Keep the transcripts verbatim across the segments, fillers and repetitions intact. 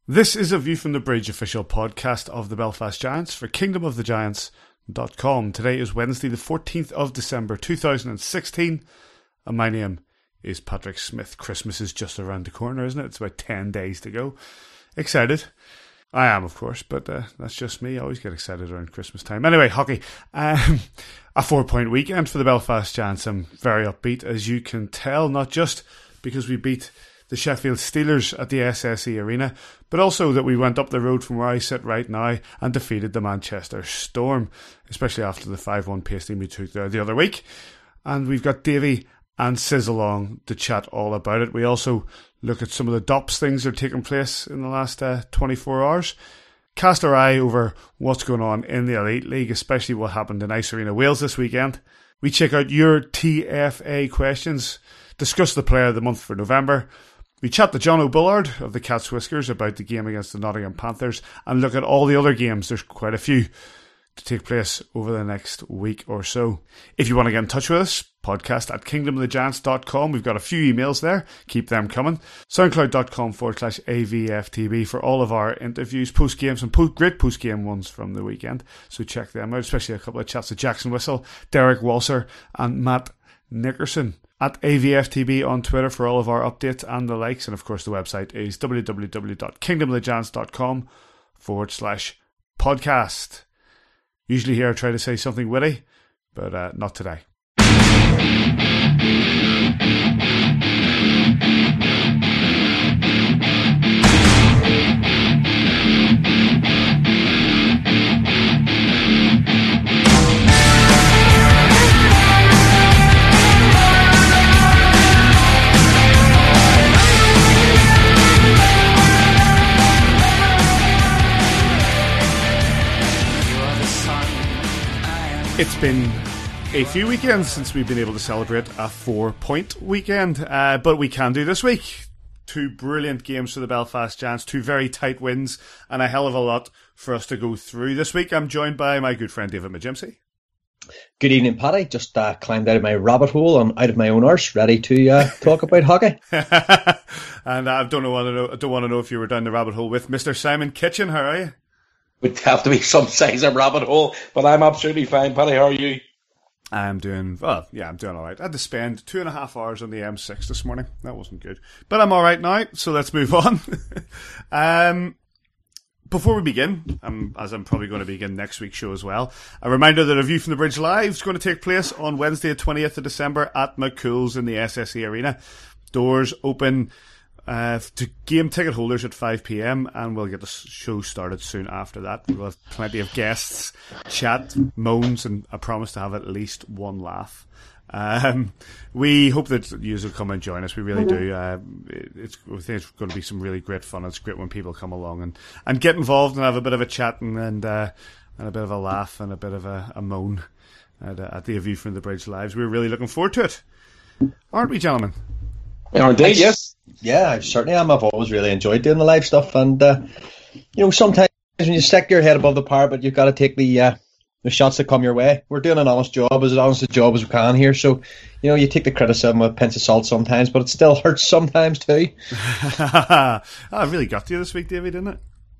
This is a View from the Bridge official podcast of the Belfast Giants for kingdom of the giants dot com. Today is Wednesday the fourteenth of December two thousand sixteen and my name is Patrick Smith. Christmas is just around the corner, isn't it? It's about ten days to go. Excited. I am, of course, but uh, that's just me. I always get excited around Christmas time. Anyway, hockey. Um, a four-point weekend for the Belfast Giants. I'm very upbeat, as you can tell, not just because we beat the Sheffield Steelers at the S S E Arena, but also that we went up the road from where I sit right now and defeated the Manchester Storm, especially after the five one pasting we took there the other week. And we've got Davey and Sizz along to chat all about it. We also look at some of the D O P S things that are taking place in the last uh, twenty-four hours. Cast our eye over what's going on in the Elite League, especially what happened in Ice Arena Wales this weekend. We check out your T F A questions, discuss the player of the month for November. We chat to John O'Bullard of the Cat's Whiskers about the game against the Nottingham Panthers and look at all the other games. There's quite a few to take place over the next week or so. If you want to get in touch with us, podcast at kingdom of the giants dot com. We've got a few emails there. Keep them coming. Soundcloud.com forward slash AVFTB for all of our interviews, post-games, and post- great post-game ones from the weekend. So check them out, especially a couple of chats with Jackson Whistle, Derek Walser, and Matt Nickerson. At A V F T B on Twitter for all of our updates and the likes. And of course the website is www.kingdom of the giants.com forward slash podcast. Usually here I try to say something witty, but uh, not today. It's been a few weekends since we've been able to celebrate a four-point weekend, uh, but we can do this week. Two brilliant games for the Belfast Giants, two very tight wins, and a hell of a lot for us to go through. This week I'm joined by my good friend David McGimsey. Good evening, Paddy. Just uh, climbed out of my rabbit hole and out of my own arse, ready to uh, talk about hockey. And I don't, know, I don't want to know if you were down the rabbit hole with Mister Simon Kitchen. How are you? Would have to be some size of rabbit hole, but I'm absolutely fine. Paddy, how are you? I'm doing, well, yeah, I'm doing all right. I had to spend two and a half hours on the M six this morning. That wasn't good. But I'm all right now, so let's move on. um, before we begin, um, as I'm probably going to begin next week's show as well, a reminder that A View from the Bridge Live is going to take place on Wednesday the twentieth of December at McCool's in the S S E Arena. Doors open Uh, to game ticket holders at five p.m. and we'll get the show started soon after that. We'll have plenty of guests, chat, moans, and I promise to have at least one laugh. Um, we hope that you will come and join us. We really do. Uh, it's, we think it's going to be some really great fun. It's great when people come along and, and get involved and have a bit of a chat and and, uh, and a bit of a laugh and a bit of a, a moan at, uh, at the A View from the Bridge Lives. We're really looking forward to it, aren't we, gentlemen? Yeah, indeed, yes. Yeah, I certainly am. I've always really enjoyed doing the live stuff, and uh, you know, sometimes when you stick your head above the parapet, you've got to take the uh, the shots that come your way. We're doing an honest job, as honest a job as we can here, so you know, you take the criticism with a pinch of salt sometimes, but it still hurts sometimes too. I really got to you this week, David, didn't it?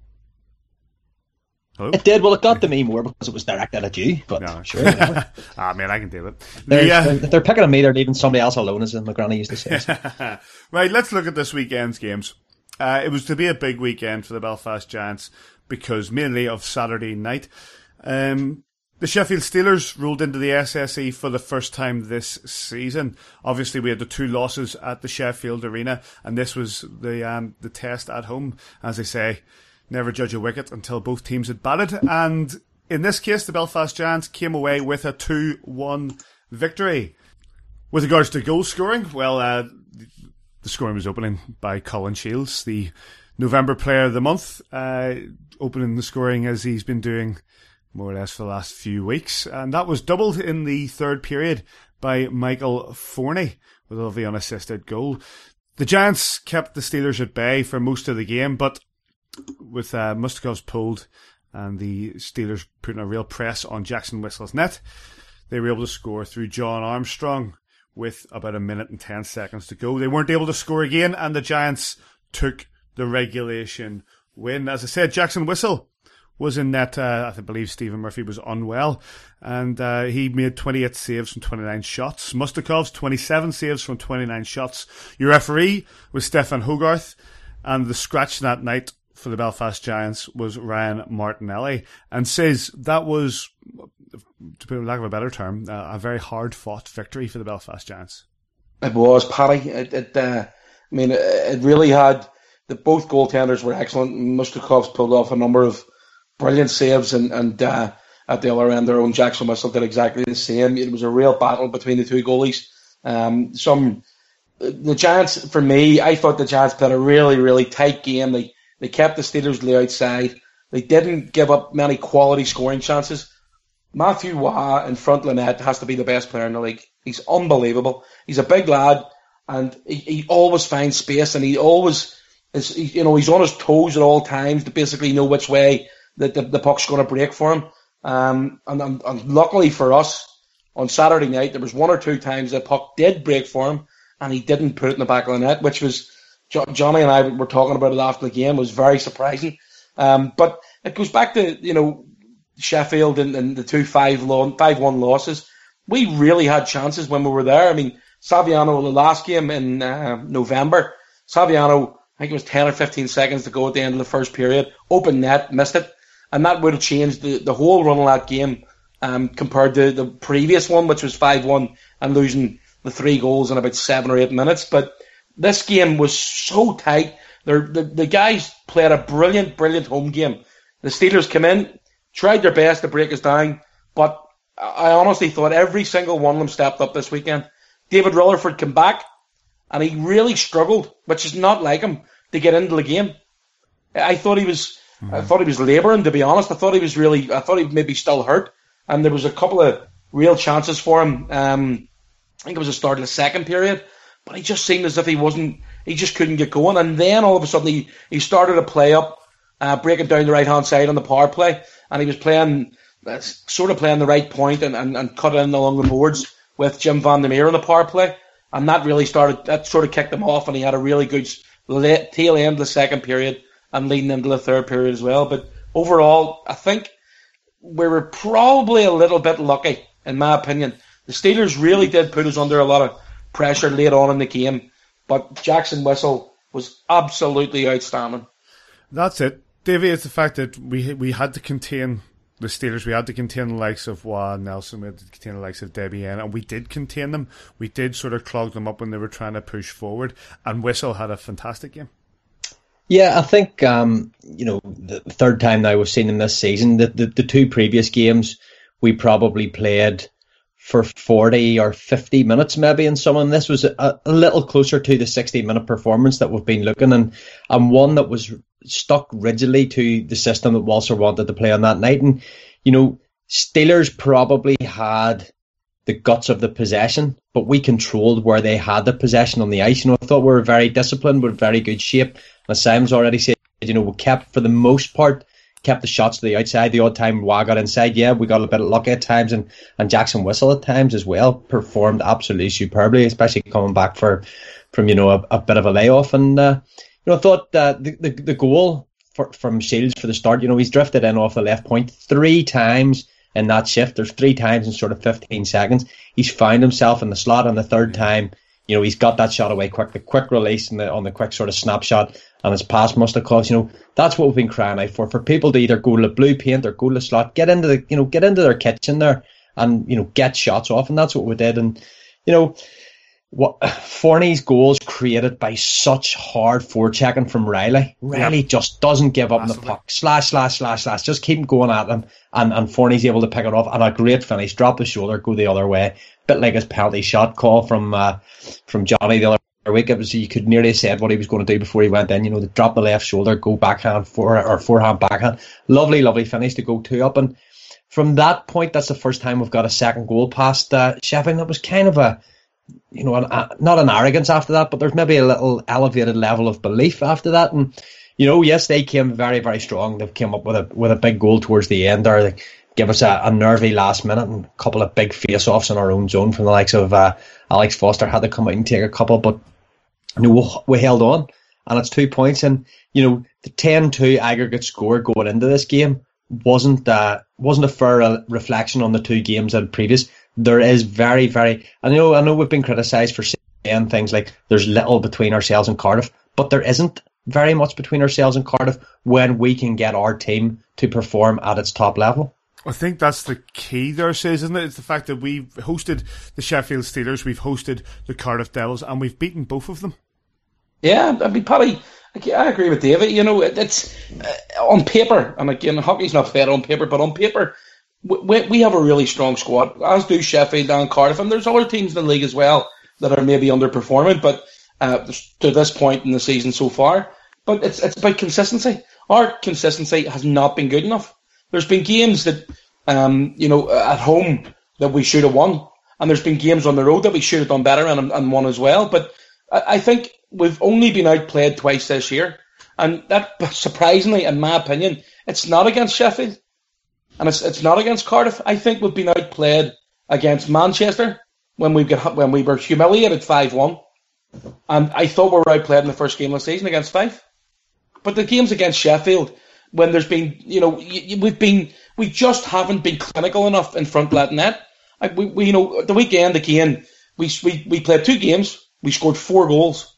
Hello? It did. Well, it got to me more because it was directed at you, but no. Sure. Ah, man, I can deal it. They're, yeah. they're, they're picking on me, they're leaving somebody else alone, as my granny used to say. Right, let's look at this weekend's games. Uh, it was to be a big weekend for the Belfast Giants because mainly of Saturday night. Um, the Sheffield Steelers rolled into the S S E for the first time this season. Obviously, we had the two losses at the Sheffield Arena, and this was the um, the test at home, as they say. Never judge a wicket until both teams had batted. And in this case, the Belfast Giants came away with a two one victory. With regards to goal scoring, well, uh, the scoring was opening by Colin Shields, the November Player of the Month, uh, opening the scoring as he's been doing more or less for the last few weeks. And that was doubled in the third period by Michael Forney with a lovely unassisted goal. The Giants kept the Steelers at bay for most of the game, but with uh, Mustakov's pulled and the Steelers putting a real press on Jackson Whistle's net, they were able to score through John Armstrong with about a minute and ten seconds to go. They weren't able to score again, and the Giants took the regulation win. As I said, Jackson Whistle was in net. Uh, I believe Stephen Murphy was unwell, and uh, he made twenty-eight saves from twenty-nine shots. Mustakov's twenty-seven saves from twenty-nine shots. Your referee was Stefan Hogarth, and the scratch that night for the Belfast Giants was Ryan Martinelli. And says that was, to put lack of a better term, uh, a very hard-fought victory for the Belfast Giants. It was, Paddy. It, it uh, I mean, it, it really had. The both goaltenders were excellent. Mustakov's pulled off a number of brilliant saves, and, and uh, at the other end, their own Jackson Whistle did exactly the same. It was a real battle between the two goalies. Um, some the Giants, for me, I thought the Giants played a really, really tight game. They they kept the Steelers to the outside. They didn't give up many quality scoring chances. Matthew Waugh in front of the net has to be the best player in the league. He's unbelievable. He's a big lad, and he, he always finds space, and he always is. You know, he's on his toes at all times to basically know which way that the, the puck's going to break for him. Um, and, and, and luckily for us, on Saturday night, there was one or two times the puck did break for him, and he didn't put it in the back of the net, which was, Johnny and I were talking about it after the game, was very surprising. Um, but it goes back to, you know, Sheffield and, and the two five one losses. We really had chances when we were there. I mean, Saviano, the last game in uh, November, Saviano, I think it was ten or fifteen seconds to go at the end of the first period, open net, missed it. And that would have changed the, the whole run of that game um, compared to the previous one, which was five one and losing the three goals in about seven or eight minutes. But this game was so tight. They're, the, the guys played a brilliant, brilliant home game. The Steelers came in, tried their best to break us down, but I honestly thought every single one of them stepped up this weekend. David Rutherford came back, and he really struggled, which is not like him, to get into the game. I thought he was... I thought he was labouring, to be honest. I thought he was really, I thought he maybe still hurt. And there was a couple of real chances for him. Um, I think it was the start of the second period. But he just seemed as if he wasn't, he just couldn't get going. And then all of a sudden he, he started to play up, uh, breaking down the right-hand side on the power play. And he was playing, uh, sort of playing the right point and, and, and cut in along the boards with Jim Van der Meer on the power play. And that really started, that sort of kicked him off. And he had a really good late, tail end of the second period, and leading into the third period as well. But overall, I think we were probably a little bit lucky, in my opinion. The Steelers really did put us under a lot of pressure late on in the game, but Jackson Whistle was absolutely outstanding. That's it. Davey, it's the fact that we we had to contain the Steelers. We had to contain the likes of Waugh, Nelson, we had to contain the likes of Debian, and we did contain them. We did sort of clog them up when they were trying to push forward, and Whistle had a fantastic game. Yeah, I think, um, you know, the third time now we've seen him this season. The, the, the two previous games, we probably played for forty or fifty minutes maybe in some, and this was a, a little closer to the sixty-minute performance that we've been looking, and, and one that was stuck rigidly to the system that Walser wanted to play on that night. And, you know, Steelers probably had the guts of the possession, but we controlled where they had the possession on the ice. You know, I thought we were very disciplined, we were very good shape. As Sam's already said, you know, we kept, for the most part, kept the shots to the outside. The odd time Waugh got inside, yeah, we got a bit lucky at times, and, and Jackson Whistle at times as well performed absolutely superbly, especially coming back for from, you know, a, a bit of a layoff. And, uh, you know, I thought uh, the, the, the goal for, from Shields for the start, you know, he's drifted in off the left point three times in that shift. There's three times in sort of fifteen seconds. He's found himself in the slot, and the third time, you know, he's got that shot away quick, the quick release and the, on the quick sort of snapshot, and his pass must have caused, you know, that's what we've been crying out for, for people to either go to the blue paint or go to the slot, get into the, you know, get into their kitchen there and, you know, get shots off, and that's what we did. And, you know, what Forney's goals created by such hard forechecking from Riley. Riley yep. just doesn't give up Massively. the puck. Slash, slash, slash, slash. Just keep going at them, and, and Forney's able to pick it off, and a great finish. Drop the shoulder, go the other way. Bit like his penalty shot call from uh, from Johnny the other week. It was, you could nearly have said what he was going to do before he went in. You know, to drop the left shoulder, go backhand, fore, or forehand, backhand. Lovely, lovely finish to go two up. And from that point, that's the first time we've got a second goal past uh, Sheffield. That was kind of a, you know, an, a, not an arrogance after that, but there's maybe a little elevated level of belief after that. And, you know, yes, they came very, very strong. They came up with a with a big goal towards the end there. They give us a, a nervy last minute and a couple of big face-offs in our own zone from the likes of uh, Alex Foster had to come out and take a couple, but you know, we, we held on, and it's two points. And you know, the ten two aggregate score going into this game wasn't uh, wasn't a fair reflection on the two games that previous. There is very, very. I know, I know, we've been criticised for saying things like there's little between ourselves and Cardiff, but there isn't very much between ourselves and Cardiff when we can get our team to perform at its top level. I think that's the key there, says, isn't it? It's the fact that we've hosted the Sheffield Steelers, we've hosted the Cardiff Devils, and we've beaten both of them. Yeah, I mean, Paddy, I agree with David. You know, it's uh, on paper, and again, hockey's not fair on paper, but on paper, we, we have a really strong squad, as do Sheffield and Cardiff, and there's other teams in the league as well that are maybe underperforming, but uh, to this point in the season so far. But it's it's about consistency. Our consistency has not been good enough. There's been games that, um, you know, at home that we should have won, and there's been games on the road that we should have done better and, and won as well. But I, I think we've only been outplayed twice this year, and that, surprisingly, in my opinion, it's not against Sheffield, and it's it's not against Cardiff. I think we've been outplayed against Manchester when we got when we were humiliated five one, and I thought we were outplayed in the first game of the season against Fife. But the games against Sheffield, when there's been, you know, we've been, we just haven't been clinical enough in front of that net. Like we, we, you know, the weekend again, we we we played two games, we scored four goals,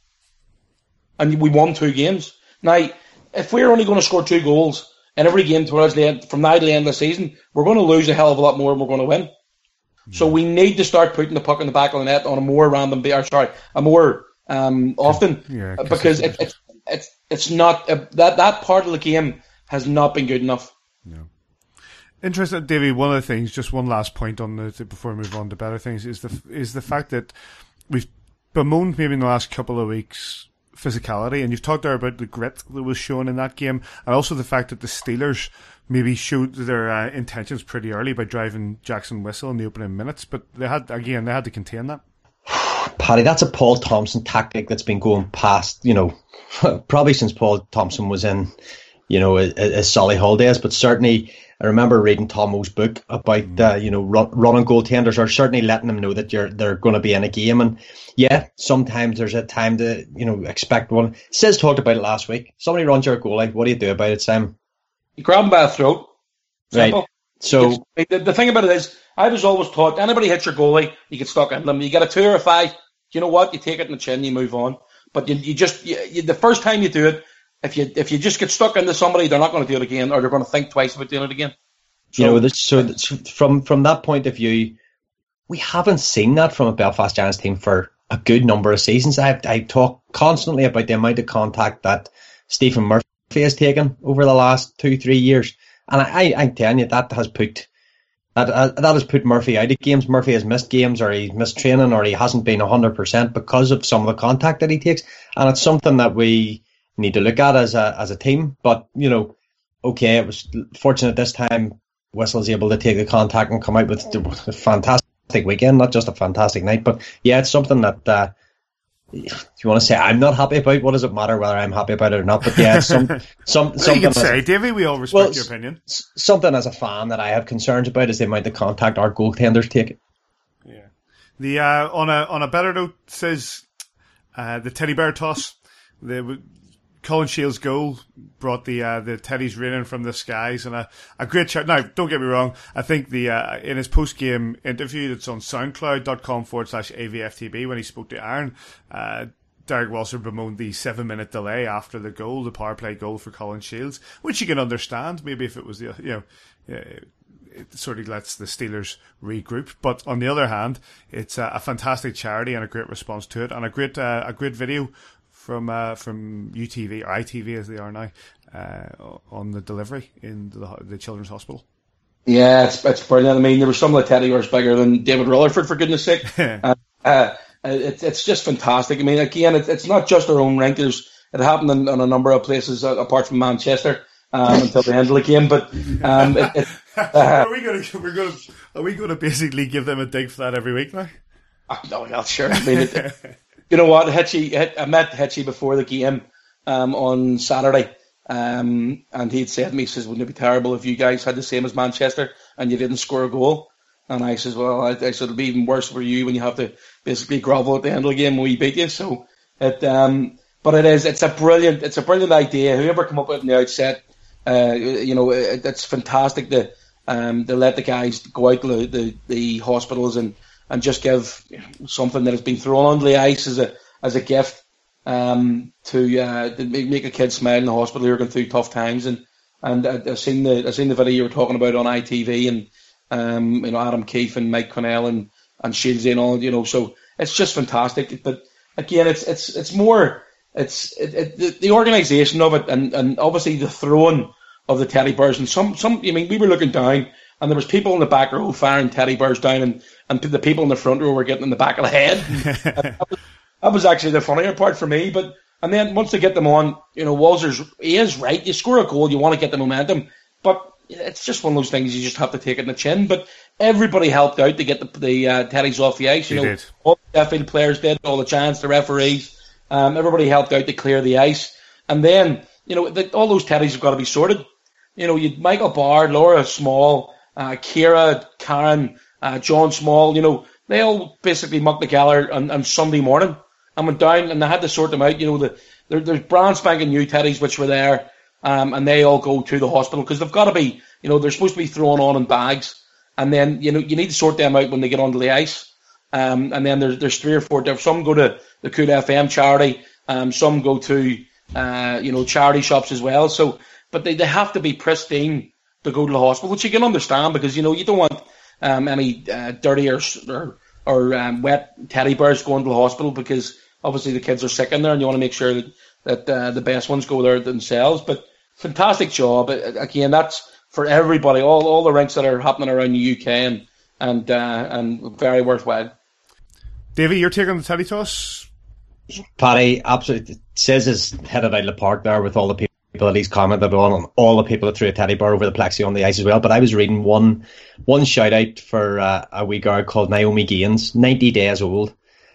and we won two games. Now, if we're only going to score two goals in every game towards the end, from now to the end of the season, we're going to lose a hell of a lot more than we're going to win. Mm-hmm. So we need to start putting the puck in the back of the net on a more random, or sorry, a more um, often, yeah, because it, it, it's it's not uh, that that part of the game has not been good enough. No. Interesting, Davey. One of the things, just one last point on the before we move on to better things, is the is the fact that we've bemoaned maybe in the last couple of weeks physicality, and you've talked there about the grit that was shown in that game, and also the fact that the Steelers maybe showed their uh, intentions pretty early by driving Jackson Whistle in the opening minutes, but they had again they had to contain that. Paddy, that's a Paul Thompson tactic that's been going past, you know, probably since Paul Thompson was in, you know, his Solihull days. But certainly, I remember reading Tomo's book about, uh, you know, run, running goaltenders, or certainly letting them know that you're they're going to be in a game. And yeah, sometimes there's a time to, you know, expect one. Sis talked about it last week. Somebody runs your goalie. What do you do about it, Sam? You grab him by the throat. Simple. Right. So the, the thing about it is, I was always taught, anybody hits your goalie, you get stuck in them. You get a two or a five, you know what? You take it in the chin, you move on. But you, you just you, you, the first time you do it, if you if you just get stuck into somebody, they're not going to do it again, or they're going to think twice about doing it again. So, you know, this, so this, from from that point of view, we haven't seen that from a Belfast Giants team for a good number of seasons. I I talk constantly about the amount of contact that Stephen Murphy has taken over the last two three years, and I I'm telling you that has put. That, uh, that has put Murphy out of games. Murphy has missed games, or he's missed training, or he hasn't been one hundred percent because of some of the contact that he takes. And it's something that we need to look at as a as a team. But, you know, okay, it was fortunate this time Whistle's able to take the contact and come out with a fantastic weekend, not just a fantastic night. But, yeah, it's something that, uh, if you want to say I'm not happy about, what does it matter whether I'm happy about it or not? But, yeah, it's some, some, something... You can say, Davey, we all respect well, your opinion. Something as a fan that I have concerns about is the amount of contact our goaltenders take. Yeah. The uh, on a on a better note, says uh, the teddy bear toss. The Colin Shields' goal brought the uh, the teddies raining from the skies, and a, a great shout. Now, don't get me wrong. I think the uh, in his post game interview that's on SoundCloud.com forward slash AVFTB when he spoke to Aaron, uh, Derek Walser bemoaned the seven minute delay after the goal, the power play goal for Colin Shields, which you can understand. Maybe if it was the you know. It, it sort of lets the Steelers regroup, but on the other hand, it's a, a fantastic charity and a great response to it, and a great uh, a great video from uh, from U T V or I T V as they are now uh, on the delivery in the, the Children's Hospital. Yeah, it's it's brilliant. I mean, there were some of the teddy bears bigger than David Rutherford, for goodness sake. uh, uh, it, it's just fantastic. I mean, again, it, it's not just our own rink. There's, it happened in, in a number of places uh, apart from Manchester. Um, until the end of the game, but um, it, it, uh, are we going to we're going to are we going to basically give them a dig for that every week now? Oh, no, well, sure. I mean, it, you know what, Hitchy, I met Hitchy before the game um, on Saturday, um, and he'd said to me, he says, "Wouldn't it be terrible if you guys had the same as Manchester and you didn't score a goal?" And I says, "Well, I, I said it'll be even worse for you when you have to basically grovel at the end of the game when we beat you." So it. Um, but it is, it's a brilliant, it's a brilliant idea. Whoever came up with it in the outset, uh, you know, it, it's fantastic to, um, to let the guys go out to the, the, the hospitals and, and just give something that has been thrown onto the ice as a, as a gift, um, to, uh, to make a kid smile in the hospital who are going through tough times. And, and I've seen the, I've seen the video you were talking about on I T V, and, um, you know, Adam Keefe and Mike Connell and, and Shieldsy and all, you know, so it's just fantastic. But again, it's, it's, it's more, it's, it, it, the, the organisation of it, and, and obviously the throwing of the teddy bears. And some, some, I mean, we were looking down, and there was people in the back row firing teddy bears down, and, and the people in the front row were getting in the back of the head. that, was, that was actually the funnier part for me. But and then once they get them on, you know, Walser's, he is right. You score a goal, you want to get the momentum, but it's just one of those things you just have to take it in the chin. But everybody helped out to get the, the uh, teddies off the ice. You They know, did. all the Sheffield players did, all the Giants, the referees, um, everybody helped out to clear the ice. And then, you know, the, all those teddies have got to be sorted. You know, you Michael Bard, Laura Small, uh, Kira, Karen, uh, John Small, you know, they all basically mucked together on, on Sunday morning and went down, and they had to sort them out. You know, the, there, there's brand spanking new teddies which were there, um, and they all go to the hospital because they've got to be, you know, they're supposed to be thrown on in bags, and then, you know, you need to sort them out when they get onto the ice. Um, and then there's there's three or four different. Some go to the Cool F M charity, um, some go to uh, you know, charity shops as well. So, but they, they have to be pristine to go to the hospital, which you can understand because, you know, you don't want um, any uh, dirty or or, or um, wet teddy bears going to the hospital because obviously the kids are sick in there, and you want to make sure that that uh, the best ones go there themselves. But fantastic job again. That's for everybody, all all the rinks that are happening around the U K, and and uh, and very worthwhile. Davey, you're taking the teddy toss? Paddy absolutely says his hit it out of the park there with all the people that he's commented on, and all the people that threw a teddy bear over the plexi on the ice as well. But I was reading one one shout out for uh, a wee girl called Naomi Gaines, ninety days old,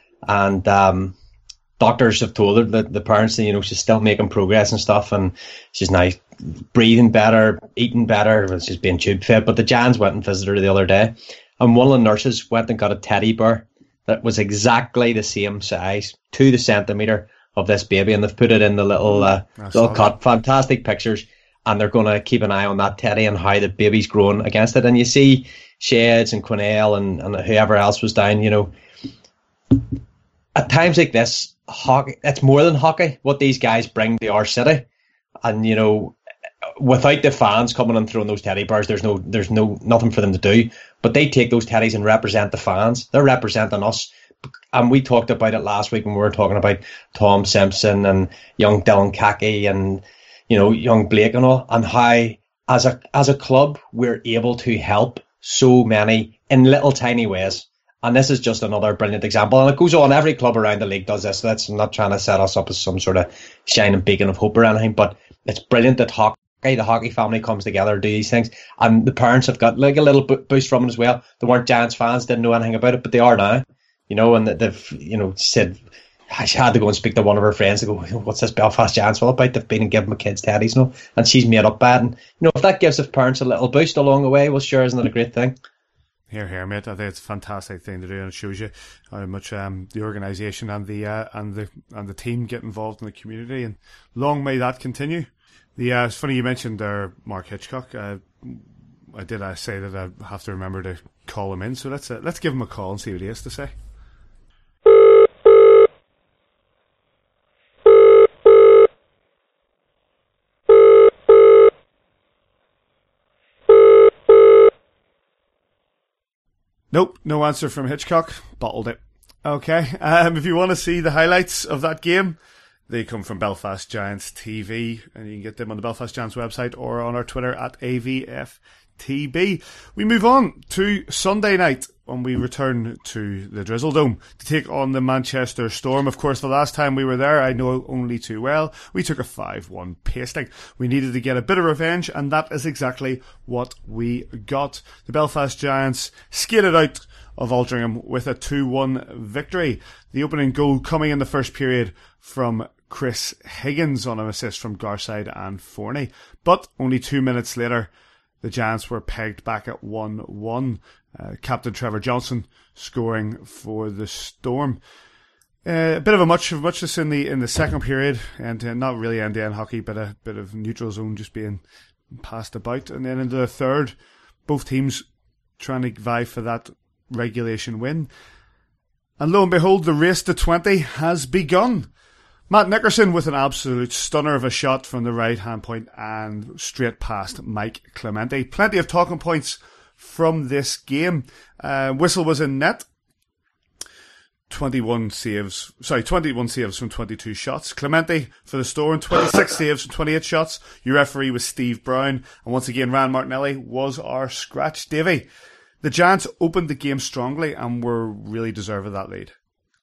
and um, doctors have told her that the parents, you know, she's still making progress and stuff, and she's now breathing better, eating better, she's being tube fed. But the Giants went and visited her the other day, and one of the nurses went and got a teddy bear that was exactly the same size, to the centimetre, of this baby, and they've put it in the little uh, little cut. Fantastic pictures, and they're going to keep an eye on that teddy and how the baby's growing against it. And you see Shades and Quinnell and, and whoever else was down, you know, at times like this, hockey, it's more than hockey, what these guys bring to our city. And, you know, without the fans coming and throwing those teddy bears, there's no, there's no nothing for them to do. But they take those teddies and represent the fans. They're representing us. And we talked about it last week when we were talking about Tom Simpson and young Dylan Kaki and, you know, young Blake and all, and how as a as a club we're able to help so many in little tiny ways. And this is just another brilliant example. And it goes on. Every club around the league does this. That's I'm not trying to set us up as some sort of shining beacon of hope or anything, but it's brilliant that hockey, the hockey family comes together to do these things. And the parents have got like a little boost from it as well. They weren't Giants fans, didn't know anything about it, but they are now. You know, and they've, you know, said, I had to go and speak to one of her friends to go, what's this Belfast Giants all about? They've been and given my kids teddies, you know, and she's made up bad. And, you know, if that gives the parents a little boost along the way, well, sure, isn't it a great thing? Here, here, mate. I think it's a fantastic thing to do, and it shows you how much um, the organisation and the uh, and the and the team get involved in the community. And long may that continue. The uh, it's funny you mentioned there, Mark Hitchcock. Uh, I did I say that I have to remember to call him in, so let's uh, let's give him a call and see what he has to say. Nope, no answer from Hitchcock. Bottled it. Okay, um, if you want to see the highlights of that game, they come from Belfast Giants T V, and you can get them on the Belfast Giants website or on our Twitter at A V F T B. We move on to Sunday night when we return to the Drizzle Dome to take on the Manchester Storm. Of course, the last time we were there, I know only too well, we took a five one pasting. We needed to get a bit of revenge, and that is exactly what we got. The Belfast Giants skated out of Altrincham with a two one victory. The opening goal coming in the first period from Chris Higgins on an assist from Garside and Forney. But only two minutes later, the Giants were pegged back at one one. Uh, Captain Trevor Johnson scoring for the Storm. Uh, a bit of a much of muchness in the in the second period, and uh, not really end-to-end hockey, but a bit of neutral zone just being passed about. And then in the third, both teams trying to vie for that regulation win. And lo and behold, the race to twenty has begun. Matt Nickerson with an absolute stunner of a shot from the right-hand point and straight past Mike Clemente. Plenty of talking points from this game. Uh, Whistle was in net. twenty-one saves, sorry, twenty-one saves from twenty-two shots. Clemente for the Storm, twenty-six saves from twenty-eight shots. Your referee was Steve Brown. And once again, Ryan Martinelli was our scratch. Davey, the Giants opened the game strongly and were really deserving of that lead.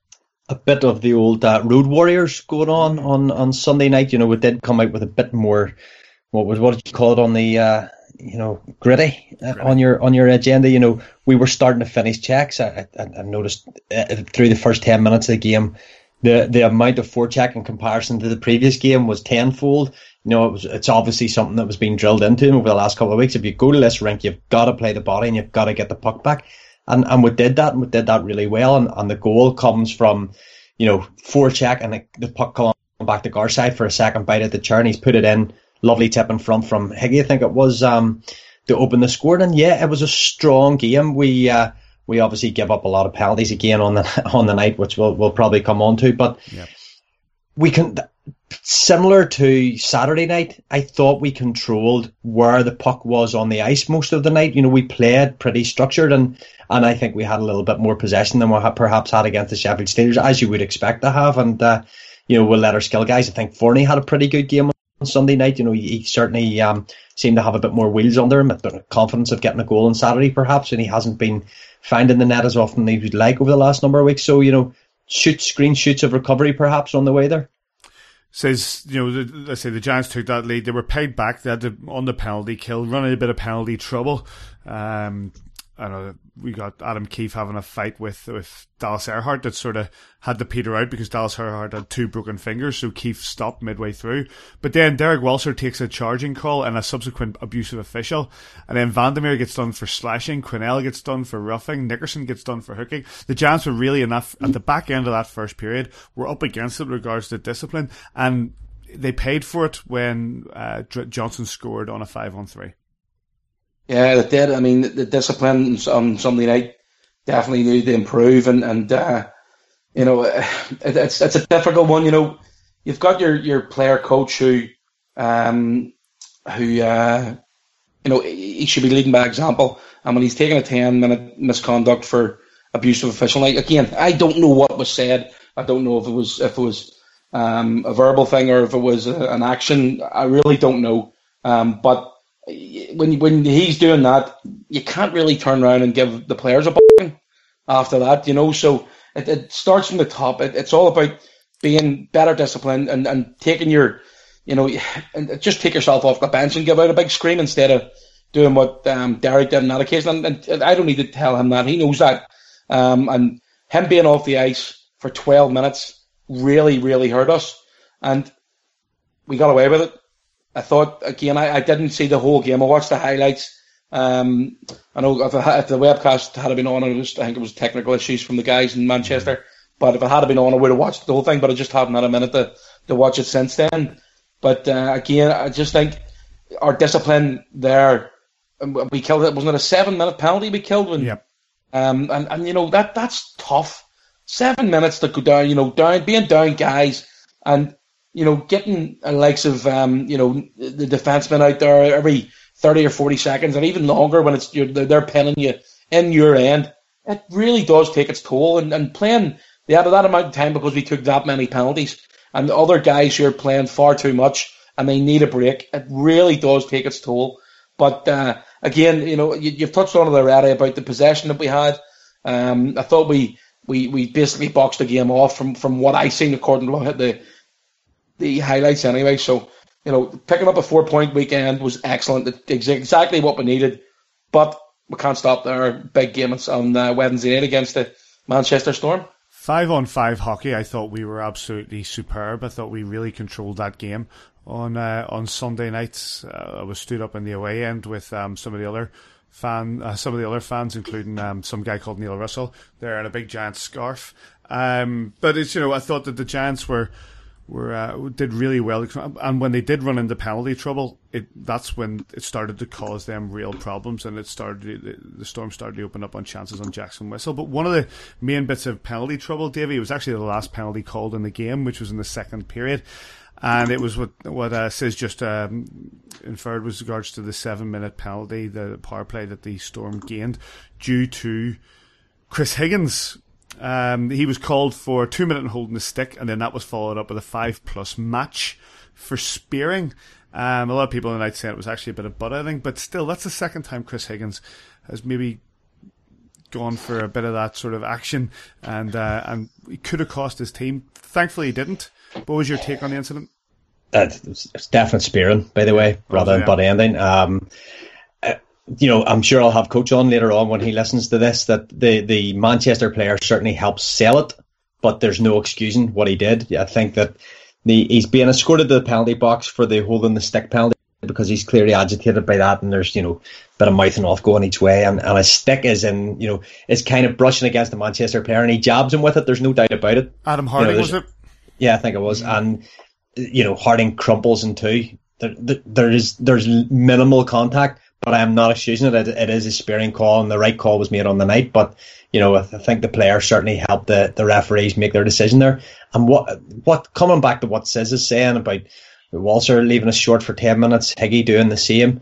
A bit of the old uh, Road Warriors going on, on on Sunday night. You know, we did come out with a bit more, what was, what did you call it on the, uh, you know, gritty, uh, on your on your agenda. You know, we were starting to finish checks. I, I, I noticed uh, through the first ten minutes of the game, the the amount of forecheck in comparison to the previous game was tenfold. You know, it was it's obviously something that was being drilled into him over the last couple of weeks. If you go to this rink, you've got to play the body and you've got to get the puck back. And and we did that, and we did that really well. And, and the goal comes from, you know, forecheck and the, the puck coming back to Garside for a second bite at the turn. He's put it in. Lovely tip in front from Higgy, I think it was, um, to open the score. And yeah, it was a strong game. We uh, we obviously give up a lot of penalties again on the on the night, which we'll we'll probably come on to. But yep. we can, similar to Saturday night, I thought we controlled where the puck was on the ice most of the night. You know, we played pretty structured, and and I think we had a little bit more possession than we had perhaps had against the Sheffield Steelers, as you would expect to have. And uh, you know, we'll let our skill guys. I think Forney had a pretty good game on Sunday night. You know, he, he certainly um, seemed to have a bit more wheels under him, a bit of confidence of getting a goal on Saturday perhaps, and he hasn't been finding the net as often as he would like over the last number of weeks. So, you know, shoots, green shoots of recovery perhaps on the way there. Says, you know, the, let's say the Giants took that lead. They were paid back. They had to, on the penalty kill, running a bit of penalty trouble. Um, I know we got Adam Keefe having a fight with, with Dallas Earhart that sort of had to peter out because Dallas Earhart had two broken fingers, so Keefe stopped midway through. But then Derek Walser takes a charging call and a subsequent abusive official, and then Vandermeer gets done for slashing, Quinnell gets done for roughing, Nickerson gets done for hooking. The Giants were really enough at the back end of that first period, were up against it with regards to discipline, and they paid for it when uh, Johnson scored on a five on three. Yeah, it did. I mean, the discipline on Sunday night definitely needed to improve, and and uh, you know, it, it's it's a difficult one. You know, you've got your, your player coach who, um, who uh, you know, he should be leading by example, and when he's taking a ten minute misconduct for abusive official, like again, I don't know what was said. I don't know if it was if it was um, a verbal thing or if it was a, an action. I really don't know, um, but. When when he's doing that, you can't really turn around and give the players a b***ing after that, you know. So it, it starts from the top. It, it's all about being better disciplined and, and taking your, you know, and just take yourself off the bench and give out a big scream instead of doing what um, Derek did on that occasion. And, and I don't need to tell him that. He knows that. Um, and him being off the ice for twelve minutes really, really hurt us. And we got away with it. I thought, again, I, I didn't see the whole game. I watched the highlights. Um, I know if, I, if the webcast had been on, it was, I think it was technical issues from the guys in Manchester. But if it had been on, I would have watched the whole thing. But I just haven't had a minute to, to watch it since then. But uh, again, I just think our discipline there, we killed it. Wasn't it a seven-minute penalty we killed? When, yep. Um, and, and, you know, that that's tough. Seven minutes to go down, you know, down, being down guys and, you know, getting the likes of, um, you know, the defenseman out there every thirty or forty seconds and even longer when it's you're, they're pinning you in your end, it really does take its toll. And, and playing the that amount of time because we took that many penalties and the other guys here playing far too much and they need a break, it really does take its toll. But uh, again, you know, you, you've touched on it already about the possession that we had. Um, I thought we, we, we basically boxed the game off from, from what I seen according to the the highlights anyway. So, you know, picking up a four-point weekend was excellent. It's exactly what we needed. But we can't stop there. Big game on uh, Wednesday night against the Manchester Storm. Five-on-five hockey, I thought we were absolutely superb. I thought we really controlled that game on uh, on Sunday nights. Uh, I was stood up in the away end with um, some of the other fan, uh, some of the other fans, including um, some guy called Neil Russell, there in a big giant scarf. Um, but it's, you know, I thought that the Giants were were uh, did really well, and when they did run into penalty trouble, it that's when it started to cause them real problems, and it started the, the Storm started to open up on chances on Jackson Whistle. But one of the main bits of penalty trouble, Davey, was actually the last penalty called in the game, which was in the second period. And it was what what uh, Sis just um, inferred with regards to the seven-minute penalty, the power play that the Storm gained due to Chris Higgins. Um, he was called for a two-minute holding the stick, and then that was followed up with a five-plus match for spearing. Um, a lot of people in the night saying it was actually a bit of butt-editing, but still, that's the second time Chris Higgins has maybe gone for a bit of that sort of action, and uh, and he could have cost his team. Thankfully, he didn't. What was your take on the incident? Uh, it's definite spearing, by the way, rather than butt ending. Um, uh, you know, I'm sure I'll have Coach on later on when he listens to this, that the, the Manchester player certainly helps sell it, but there's no excusing what he did. I think that the he's being escorted to the penalty box for the holding the stick penalty because he's clearly agitated by that, and there's, you know, a bit of mouthing off going each way, and, and his stick is in, you know, is kind of brushing against the Manchester player, and he jabs him with it. There's no doubt about it. Adam Harding, you know, was it? Yeah, I think it was. Mm. And, you know, Harding crumples in two. There, there, there is, there's minimal contact, but I am not excusing it. it. It is a spearing call, and the right call was made on the night. But, you know, I think the player certainly helped the, the referees make their decision there. And what, what coming back to what Sis is saying about Walser leaving us short for ten minutes, Higgy doing the same.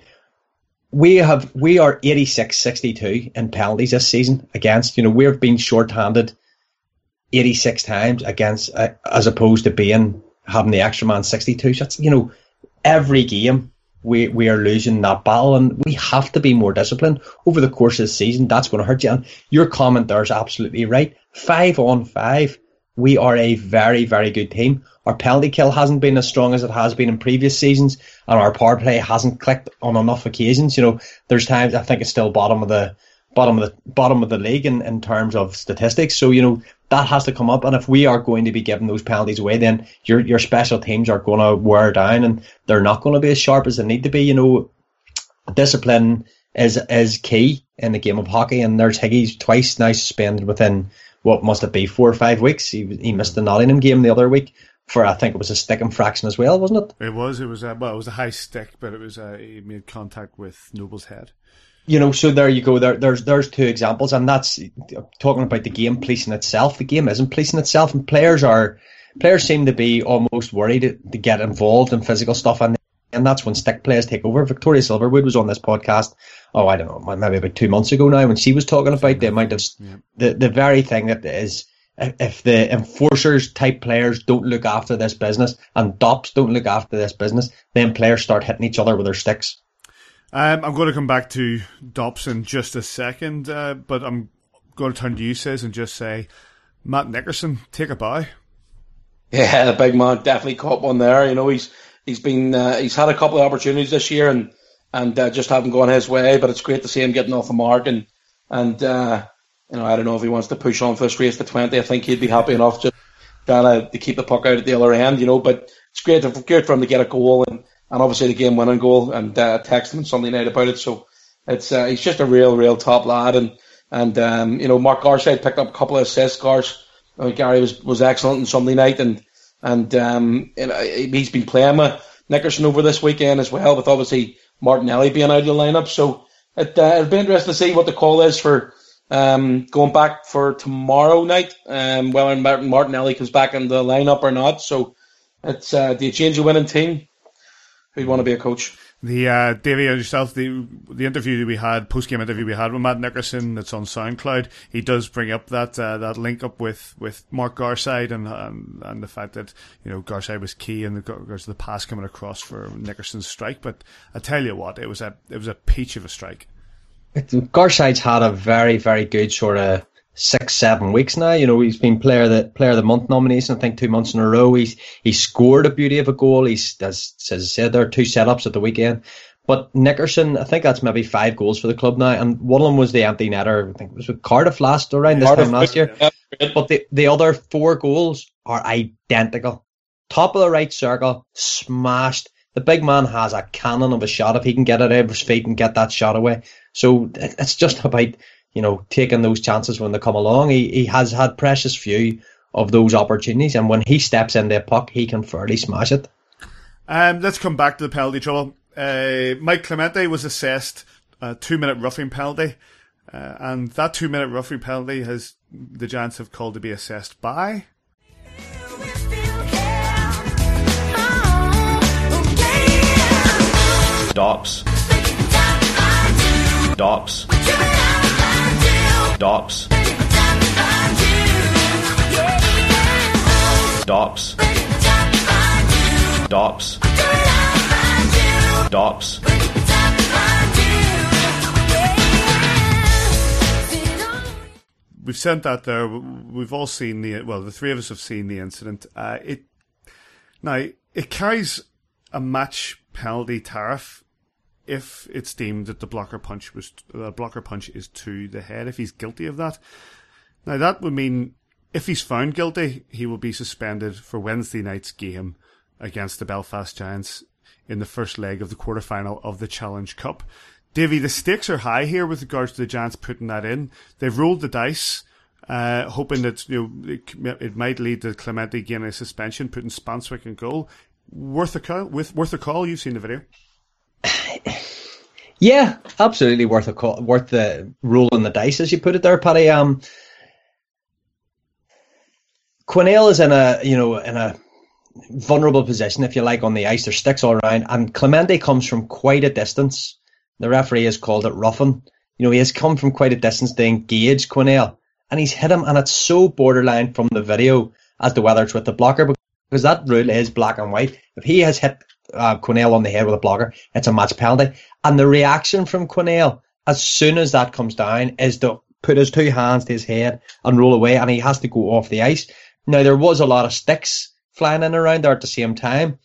We have, we are eighty-six sixty-two in penalties this season against, you know, we've been short-handed eighty-six times against, uh, as opposed to being having the extra man sixty-two. So that's, you know, every game we we are losing that battle, and we have to be more disciplined over the course of the season. That's going to hurt you. And your comment there is absolutely right. Five on five, we are a very, very good team. Our penalty kill hasn't been as strong as it has been in previous seasons, and our power play hasn't clicked on enough occasions. You know, there's times I think it's still bottom of the bottom of the bottom of the league in, in terms of statistics. So, you know, that has to come up, and if we are going to be giving those penalties away, then your your special teams are going to wear down, and they're not going to be as sharp as they need to be. You know, discipline is is key in the game of hockey, and there's Higgy's twice now suspended within, what must it be, four or five weeks. He he missed the Nottingham game the other week for, I think it was a stick infraction as well, wasn't it? It was. It was a, well, it was a high stick, but it was a, he made contact with Noble's head. You know, so there you go. There, there's there's two examples, and that's talking about the game policing itself. The game isn't policing itself, and players are players seem to be almost worried to, to get involved in physical stuff, and and that's when stick players take over. Victoria Silverwood was on this podcast, oh, I don't know, maybe about two months ago now, when she was talking about the amount of yeah. the the very thing that is, if the enforcers type players don't look after this business, and D O Ps don't look after this business, then players start hitting each other with their sticks. Um, I'm going to come back to D O P S in just a second, uh, but I'm going to turn to you, Sis, and just say, Matt Nickerson, take a bow. Yeah, the big man definitely caught one there. You know, he's he's been uh, he's had a couple of opportunities this year, and and uh, just haven't gone his way. But it's great to see him getting off the mark, and and uh, you know, I don't know if he wants to push on for this race to twenty. I think he'd be happy enough just trying to, to keep the puck out at the other end. You know, but it's great to, great for him to get a goal, and. And obviously the game-winning goal, and uh, text him Sunday night about it. So it's uh, he's just a real, real top lad. And and um, you know, Mark Garside picked up a couple of assists. Gars, uh, Gary was, was excellent on Sunday night, and and um, you know, he's been playing with Nickerson over this weekend as well, with obviously Martinelli being out of the lineup. So it uh, it'll be interesting to see what the call is for um, going back for tomorrow night, um, whether Martin Martinelli comes back in the lineup or not. So it's uh, do you change your winning team? Who'd want to be a coach? The uh, Davey and yourself, the the interview that we had, post game interview we had with Matt Nickerson, that's on SoundCloud. He does bring up that uh, that link up with, with Mark Garside, and um, and the fact that, you know, Garside was key in regards to the pass coming across for Nickerson's strike. But I tell you what, it was a it was a peach of a strike. Garside's had a very very good sort of six, seven weeks now. You know, he's been player the player of the month nomination, I think, two months in a row. He's he's scored a beauty of a goal. He's, as, as I said, there are two setups at the weekend. But Nickerson, I think that's maybe five goals for the club now, and one of them was the empty netter. I think it was with Cardiff last around this Cardiff, time last year. Yeah. But the the other four goals are identical. Top of the right circle, smashed. The big man has a cannon of a shot if he can get it out of his feet and get that shot away. So it's just about, you know, taking those chances when they come along. He he has had precious few of those opportunities. And when he steps into a puck, he can fairly smash it. Um, let's come back to the penalty trouble. Uh, Mike Clemente was assessed a two-minute roughing penalty, uh, and that two-minute roughing penalty has the Giants have called to be assessed by. Dops. Dops. Dops. Dops. Dops. Dops. We've sent that there. We've all seen the, well, the three of us have seen the incident. Uh, it now it carries a match penalty tariff if it's deemed that the blocker punch was the blocker punch is to the head. If he's guilty of that, now that would mean if he's found guilty, he will be suspended for Wednesday night's game against the Belfast Giants in the first leg of the quarterfinal of the Challenge Cup. Davey, the stakes are high here with regards to the Giants putting that in. They've rolled the dice, uh, hoping that you know it, it might lead to Clemente getting a suspension, putting Spanswick in goal. Worth a call. With worth a call. You've seen the video. Yeah, absolutely worth a call. Worth the rolling the dice, as you put it there, Paddy. Um, Quinnell is in a you know in a vulnerable position, if you like, on the ice. There's sticks all around, and Clemente comes from quite a distance. The referee has called it roughing. You know, he has come from quite a distance to engage Quinnell, and he's hit him, and it's so borderline from the video as to whether it's with the blocker, because that rule is black and white. If he has hit uh, Quinnell on the head with a blocker, it's a match penalty. And the reaction from Quinnell, as soon as that comes down, is to put his two hands to his head and roll away, and he has to go off the ice. Now, there was a lot of sticks flying in around there at the same time,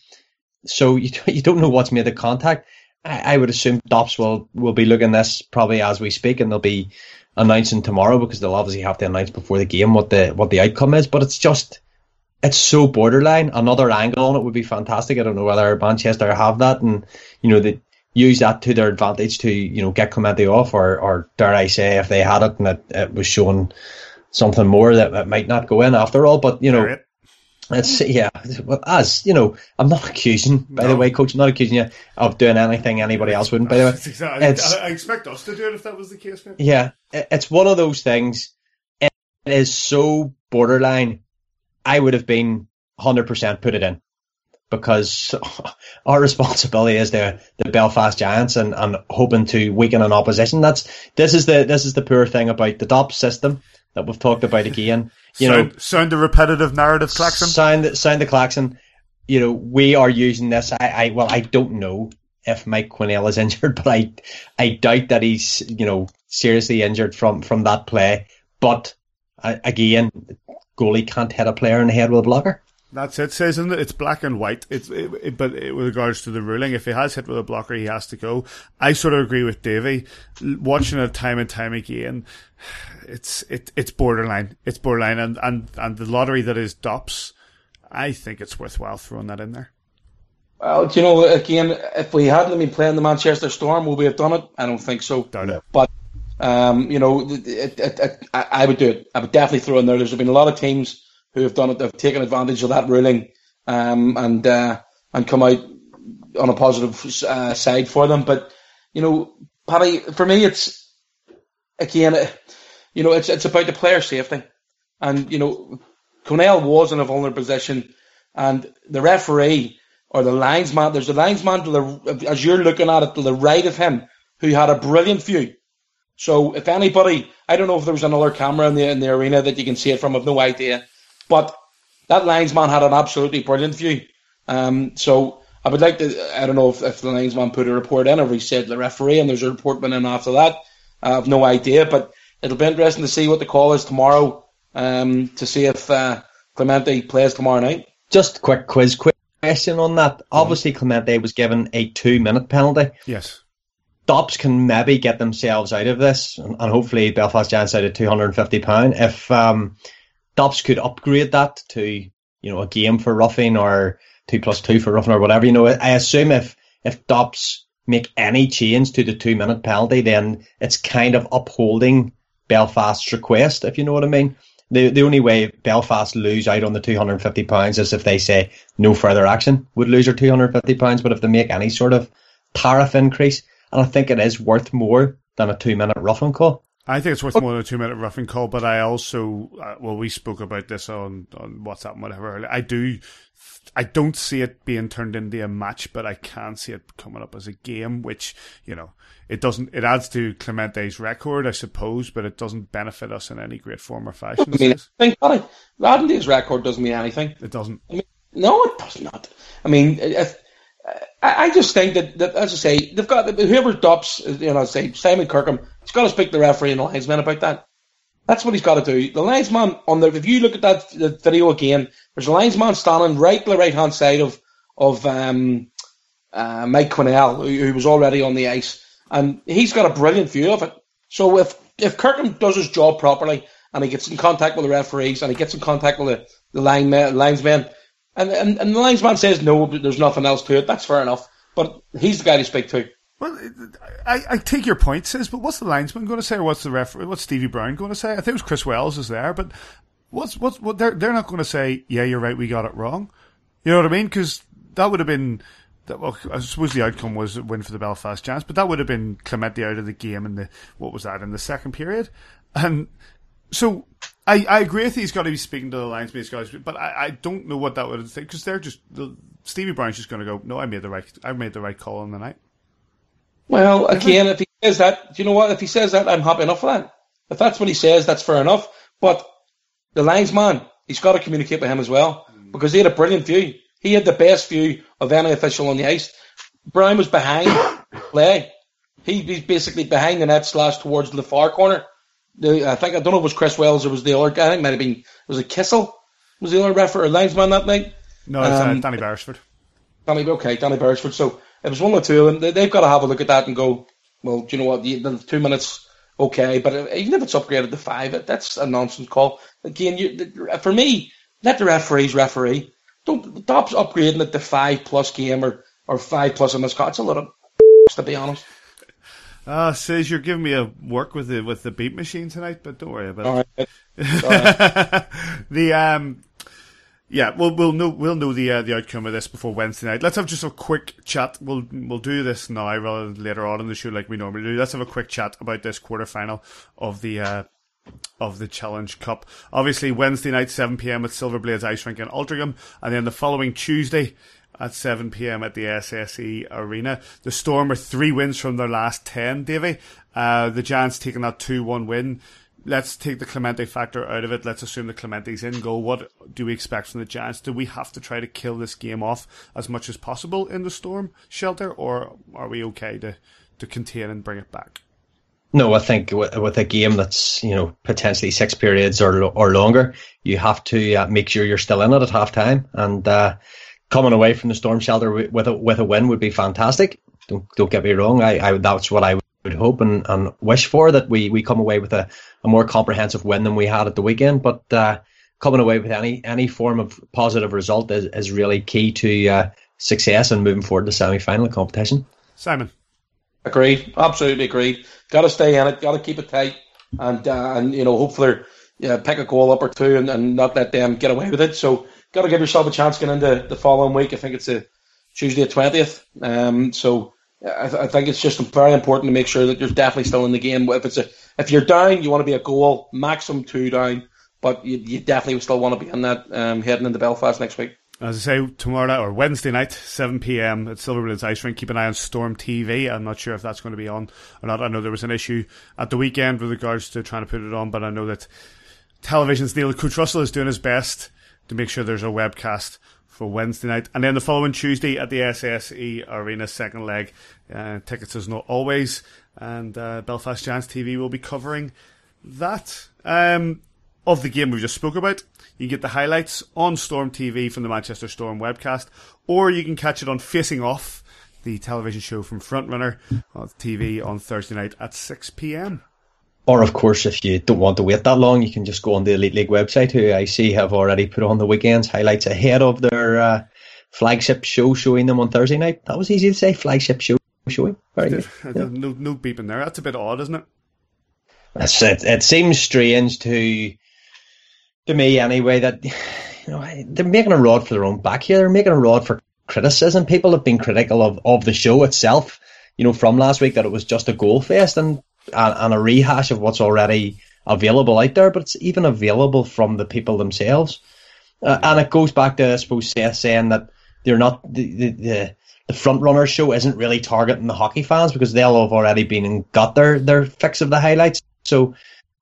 so you you don't know what's made the contact. I, I would assume Dops will, will be looking this probably as we speak, and they'll be announcing tomorrow, because they'll obviously have to announce before the game what the what the outcome is. But it's just, it's so borderline. Another angle on it would be fantastic. I don't know whether Manchester have that, and you know they use that to their advantage to you know get Clemente off, or or dare I say, if they had it and it, it was showing something more, that it might not go in after all. But you know. Right. It's, yeah, well, as you know, I'm not accusing, by no. the way, Coach, I'm not accusing you of doing anything anybody else wouldn't, by the way. Exactly. It's, I expect us to do it if that was the case, man. Yeah, it's one of those things. It is so borderline. I would have been one hundred percent put it in, because our responsibility is the the Belfast Giants and, and hoping to weaken an opposition. That's this is the this is the poor thing about the D O P system that we've talked about again. You sound, know, sound the repetitive narrative klaxon. Sound, sound the klaxon. You know, we are using this. I, I, well, I don't know if Mike Quinnell is injured, but I, I doubt that he's, you know, seriously injured from, from that play. But uh, again, goalie can't hit a player in the head with a blocker. That's it, says, isn't it? It's black and white. It's it, it, but it, with regards to the ruling, if he has hit with a blocker, he has to go. I sort of agree with Davey. Watching it time and time again, it's it it's borderline. It's borderline, and, and, and the lottery that is Dops, I think it's worthwhile throwing that in there. Well, do you know, again, if we hadn't been playing the Manchester Storm, would we have done it? I don't think so. Don't it. But um, you know, it, it, it, I, I would do it. I would definitely throw in there. There's been a lot of teams who have done it, they've taken advantage of that ruling, um, and uh, and come out on a positive uh, side for them. But you know, Paddy, for me, it's again, you know, it's it's about the player safety, and you know, Quinnell was in a vulnerable position, and the referee or the linesman, there's a linesman to the, as you're looking at it, to the right of him, who had a brilliant view. So if anybody, I don't know if there was another camera in the in the arena that you can see it from, I've no idea. But that linesman had an absolutely brilliant view. Um, so I would like to, I don't know if, if the linesman put a report in or if he said the referee and there's a report went in after that. I have no idea, but it'll be interesting to see what the call is tomorrow, um, to see if uh, Clemente plays tomorrow night. Just a quick quiz quick question on that. Obviously, Clemente was given a two-minute penalty. Yes. Dops can maybe get themselves out of this, and, and hopefully Belfast Giants out of two hundred fifty pounds. If... Um, Dops could upgrade that to, you know, a game for roughing or two plus two for roughing or whatever. You know, I assume if, if Dops make any change to the two minute penalty, then it's kind of upholding Belfast's request, if you know what I mean. the the only way Belfast lose out on the two hundred fifty pounds is if they say no further action would lose her two hundred fifty pounds. But if they make any sort of tariff increase, and I think it is worth more than a two minute roughing call. I think it's worth more than a two-minute roughing call, but I also, uh, well, we spoke about this on, on WhatsApp and whatever. I do, I don't see it being turned into a match, but I can see it coming up as a game, which, you know, it doesn't, it adds to Clemente's record, I suppose, but it doesn't benefit us in any great form or fashion. Doesn't mean anything, Paddy. Ladendy's record doesn't mean anything. It doesn't. I mean, no, it does not. I mean, if, I, I just think that, that, as I say, they've got whoever adopts, you know, say Simon Kirkham, he's got to speak to the referee and the linesman about that. That's what he's got to do. The linesman on the, if you look at that the video again, there's a linesman standing right to the right hand side of of um, uh, Mike Quinnell, who, who was already on the ice, and he's got a brilliant view of it. So if if Kirkham does his job properly and he gets in contact with the referees and he gets in contact with the the line linesmen. And, and and the linesman says no, but there's nothing else to it. That's fair enough. But he's the guy to speak to. Well, I, I take your point, Sis, but what's the linesman going to say, or what's the ref, what's Stevie Brown going to say? I think it was Chris Wells is there, but what's what's what they're they're not going to say. Yeah, you're right, we got it wrong. You know what I mean? Because that would have been. That, well, I suppose the outcome was a win for the Belfast Giants, but that would have been Clemente out of the game in the what was that in the second period, and so. I, I agree with you, he's got to be speaking to the linesmates guys, but I, I don't know what that would think, because they're just the, Stevie Brown's just going to go, no, I made the right, I made the right call on the night. Well, again, if he says that, do you know what? If he says that, I'm happy enough for that. If that's what he says, that's fair enough. But the linesman, he's got to communicate with him as well, because he had a brilliant view. He had the best view of any official on the ice. Brown was behind play. He, he's basically behind the net slash towards the far corner. The, I think I don't know if it was Chris Wells or was the other guy. I think it might have been was it Kissel was the other ref or linesman that night. No, it's um, uh, Danny Beresford. Danny, okay, Danny Beresford. So it was one of the two of them. They, they've got to have a look at that and go, well, do you know what? The, the two minutes, okay, but even if it's upgraded to five, it, that's a nonsense call. Again, you, the, for me, let the referees referee. Don't stop upgrading it to five plus game or or five plus a miscall. It's a lot of to be honest. Ah, uh, says you're giving me a work with the with the beat machine tonight, but don't worry about All it. Right. All right. the um, yeah, we'll we'll know we'll know the uh, the outcome of this before Wednesday night. Let's have just a quick chat. We'll we'll do this now rather than later on in the show like we normally do. Let's have a quick chat about this quarterfinal of the uh, of the Challenge Cup. Obviously, Wednesday night, seven p.m. at Silver Blades Ice Rink in Altrincham, and then the following Tuesday at seven p.m. at the S S E Arena. The Storm are three wins from their last ten, Davey. Uh, the Giants taking that two one win. Let's take the Clemente factor out of it. Let's assume that Clemente's in goal. What do we expect from the Giants? Do we have to try to kill this game off as much as possible in the Storm shelter, or are we okay to, to contain and bring it back? No, I think with, with a game that's, you know, potentially six periods or or longer, you have to uh, make sure you're still in it at half time. And uh, coming away from the Storm shelter with a, with a win would be fantastic. Don't don't get me wrong. I, I that's what I would hope and, and wish for, that we, we come away with a, a more comprehensive win than we had at the weekend. But uh, coming away with any any form of positive result is, is really key to uh, success and moving forward to semi-final competition. Simon. Agreed. Absolutely agreed. Got to stay in it. Got to keep it tight, and uh, and you know, hopefully, yeah, pick a goal up or two, and, and not let them get away with it. So, got to give yourself a chance getting into the following week. I think it's a Tuesday the twentieth. Um, so I, th- I think it's just very important to make sure that you're definitely still in the game. If it's a if you're down, you want to be a goal, maximum two down, but you, you definitely still want to be in that um, heading into Belfast next week. As I say, tomorrow night or Wednesday night, seven p.m. at Silver Blades Ice Rink. Keep an eye on Storm T V. I'm not sure if that's going to be on or not. I know there was an issue at the weekend with regards to trying to put it on, but I know that Television's Neil Coach Russell is doing his best to make sure there's a webcast for Wednesday night. And then the following Tuesday at the S S E Arena, second leg. Uh, tickets as not always. And uh, Belfast Giants T V will be covering that. Um, of the game we just spoke about. You can get the highlights on Storm T V from the Manchester Storm webcast, or you can catch it on Facing Off, the television show from Frontrunner on T V on Thursday night at six p.m. Or, of course, if you don't want to wait that long, you can just go on the Elite League website, who I see have already put on the weekend's highlights ahead of their uh, flagship show showing them on Thursday night. That was easy to say, flagship show showing. Very good. Yeah. No, no beeping there. That's a bit odd, isn't it? That's it. It seems strange to to me anyway, that you know they're making a rod for their own back here. They're making a rod for criticism. People have been critical of, of the show itself, you know, from last week, that it was just a goal fest and, and and a rehash of what's already available out there, but it's even available from the people themselves. Uh, and it goes back to, I suppose, Seth saying that they're not the, the, the, the front runner show isn't really targeting the hockey fans because they'll have already been and got their, their fix of the highlights. So,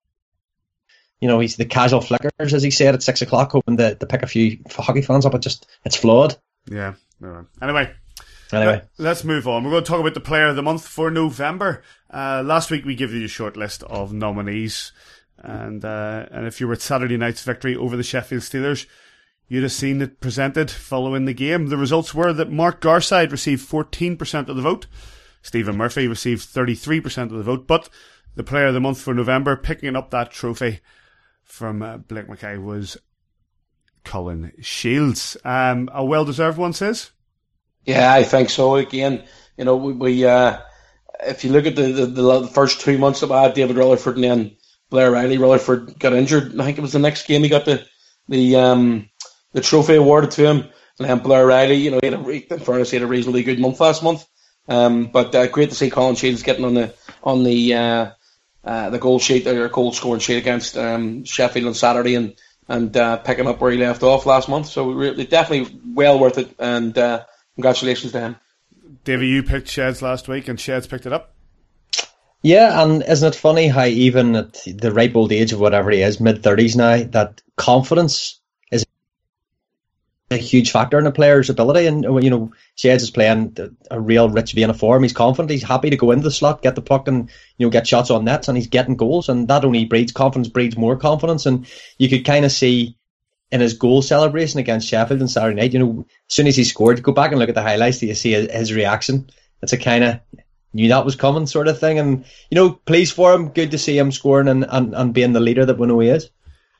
you know, he's the casual flickers, as he said, at six o'clock, hoping to, to pick a few hockey fans up. It just, it's flawed. Yeah. Anyway. Anyway. Let's move on. We're going to talk about the player of the month for November. Uh, last week we gave you a short list of nominees. And, uh, and if you were at Saturday night's victory over the Sheffield Steelers, you'd have seen it presented following the game. The results were that Mark Garside received fourteen percent of the vote. Stephen Murphy received thirty-three percent of the vote. But the player of the month for November, picking up that trophy from uh, Blake Mackay, was Colin Shields. Um, a well-deserved one, says? Yeah, I think so. Again, you know, we, we uh, if you look at the, the, the first two months that we had David Rutherford and then Blair Riley, Rutherford got injured. I think it was the next game he got the the um, the trophy awarded to him. And then Blair Riley, you know, he had a, in fairness, he had a reasonably good month last month. Um, but uh, great to see Colin Shields getting on the on the uh, uh, the goal sheet or goal scoring sheet against um, Sheffield on Saturday and and uh, picking up where he left off last month. So really, definitely well worth it. And uh, congratulations to him. Davey, you picked Sheds last week, and Sheds picked it up. Yeah, and isn't it funny how even at the ripe old age of whatever he is, mid thirties now, that confidence is a huge factor in a player's ability. And you know, Sheds is playing a real rich vein of form. He's confident. He's happy to go into the slot, get the puck, and you know, get shots on nets, and he's getting goals. And that only breeds confidence, breeds more confidence. And you could kind of see in his goal celebration against Sheffield on Saturday night, you know, as soon as he scored, go back and look at the highlights. Do you see his reaction? It's a kind of knew that was coming sort of thing. And, you know, pleased for him. Good to see him scoring and, and, and being the leader that we know he is.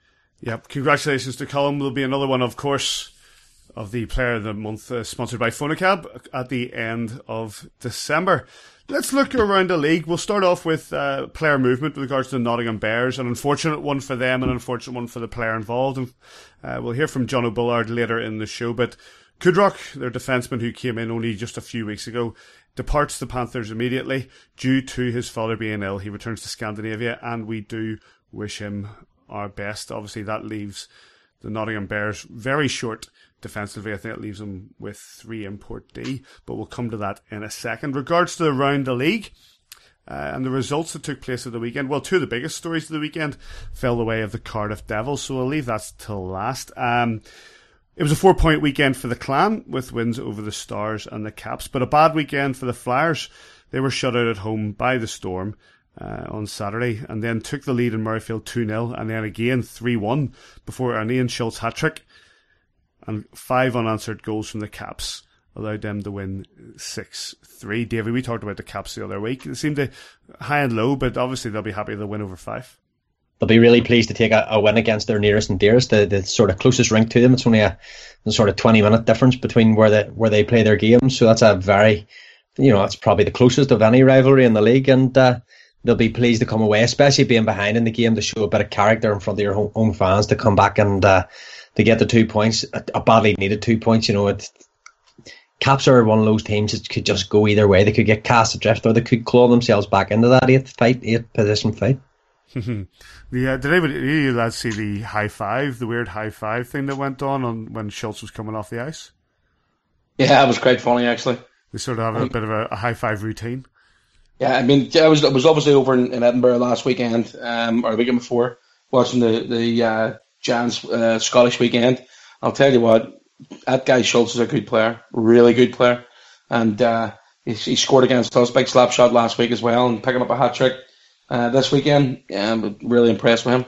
Yep. Congratulations to Colin. There'll be another one, of course, of the Player of the Month, uh, sponsored by Phonacab at the end of December. Let's look around the league. We'll start off with uh, player movement with regards to the Nottingham Bears. An unfortunate one for them, an unfortunate one for the player involved. And uh, we'll hear from John O'Bullard later in the show. But Kudrock, their defenseman who came in only just a few weeks ago, departs the Panthers immediately due to his father being ill. He returns to Scandinavia, and we do wish him our best. Obviously, that leaves the Nottingham Bears very short defensively. I think it leaves them with three import D, but we'll come to that in a second. Regards to around the league uh, and the results that took place at the weekend, well, two of the biggest stories of the weekend fell the way of the Cardiff Devils, so we'll leave that till last. Um, it was a four-point weekend for the Clan with wins over the Stars and the Caps, but a bad weekend for the Flyers. They were shut out at home by the Storm uh, on Saturday and then took the lead in Murrayfield two nil and then again three one before an Ian Schultz hat-trick and five unanswered goals from the Caps allowed them to win six three. Davey, we talked about the Caps the other week. It seemed to high and low, but obviously they'll be happy they'll win over five. They'll be really pleased to take a, a win against their nearest and dearest, the, the sort of closest rink to them. It's only a, a sort of twenty minute difference between where they where they play their games. So that's a very, you know, that's probably the closest of any rivalry in the league. And uh, they'll be pleased to come away, especially being behind in the game, to show a bit of character in front of your own, own fans, to come back and uh, to get the two points, a, a badly needed two points. You know, it, Caps are one of those teams that could just go either way. They could get cast adrift, or they could claw themselves back into that eighth fight, eighth position fight. the, uh, did anybody, did you lads see the high five, the weird high five thing that went on, on when Schultz was coming off the ice? Yeah, it was quite funny, actually. They sort of have a bit of a, a high five routine. Yeah, I mean, I was I was obviously over in, in Edinburgh last weekend, um, or the weekend before, watching the the uh, Giants uh, Scottish weekend. I'll tell you what, that guy Schultz is a good player, really good player, and uh, he, he scored against us, big slap shot last week as well, and picking up a hat trick uh, this weekend. Yeah, I'm really impressed with him.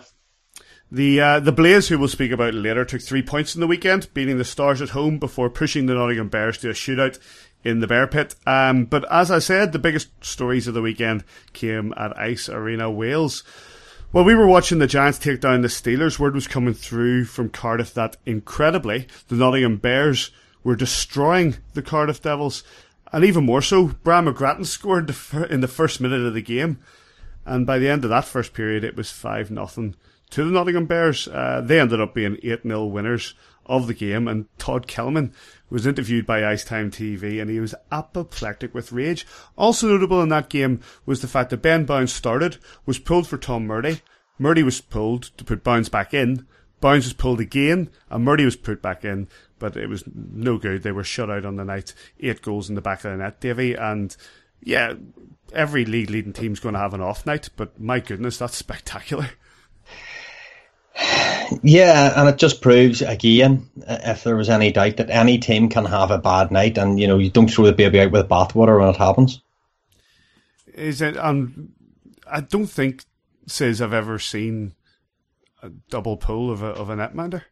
The uh, the Blaze, who we'll speak about later, took three points in the weekend, beating the Stars at home before pushing the Nottingham Bears to a shootout in the Bear Pit. Um, but as I said, the biggest stories of the weekend came at Ice Arena, Wales. While we were watching the Giants take down the Steelers, word was coming through from Cardiff that, incredibly, the Nottingham Bears were destroying the Cardiff Devils. And even more so, Brian McGrattan scored the fir- in the first minute of the game. And by the end of that first period, it was five nothing to the Nottingham Bears. Uh, they ended up being eight nil winners of the game, and Todd Kelman was interviewed by Icetime T V, and he was apoplectic with rage. Also notable in that game was the fact that Ben Bounds started, was pulled for Tom Murdy. Murdy was pulled to put Bounds back in. Bounds was pulled again, and Murdy was put back in, but it was no good. They were shut out on the night. Eight goals in the back of the net, Davy, and yeah, every league-leading team's going to have an off night, but my goodness, that's spectacular. Yeah, and it just proves again, if there was any doubt, that any team can have a bad night, and you know you don't throw the baby out with bathwater when it happens. Is it? Um, I don't think says I've ever seen a double pull of a of a netminder.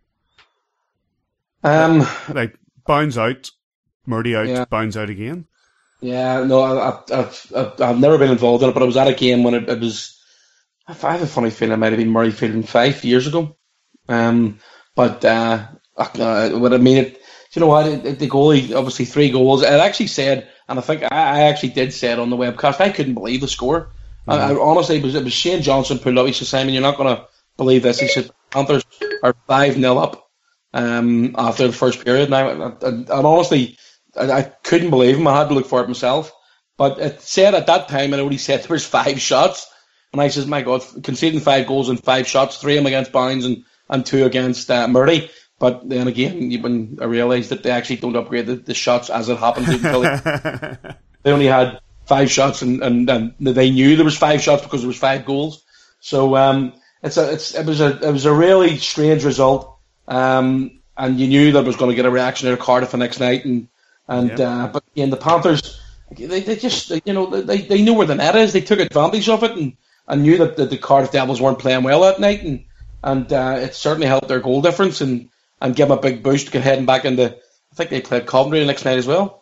Um, like Bounds out, Murdy out, yeah. Bounds out again. Yeah, no, I, I've, I've I've never been involved in it, but I was at a game when it, it was. I have a funny feeling it might have been Murrayfield in five years ago. Um, but uh, uh, what I mean, it, you know what? It, it, the goalie, obviously three goals. It actually said, and I think I, I actually did say it on the webcast. I couldn't believe the score. Mm-hmm. I, I honestly, it was, it was Shane Johnson pulled up. He said, "Simon, you're not going to believe this." He said, "Panthers are five nil up um, after the first period." Now, and, and honestly, I, I couldn't believe him. I had to look for it myself. But it said at that time, I know he said there was five shots. And I says, my God, conceding five goals and five shots, three of them against Bounds and, and two against uh, Murray. But then again, when I realised that they actually don't upgrade the, the shots as it happened. Until they, they only had five shots, and, and, and they knew there was five shots because there was five goals. So um, it's a, it's it was a it was a really strange result. Um, and you knew that it was going to get a reaction out of Cardiff the next night. And and yep. uh, but again, the Panthers, they, they just you know they they knew where the net is. They took advantage of it, and. I knew that the, the Cardiff Devils weren't playing well that night, and and uh, it certainly helped their goal difference and, and give them a big boost to get heading back into. I think they played Coventry the next night as well.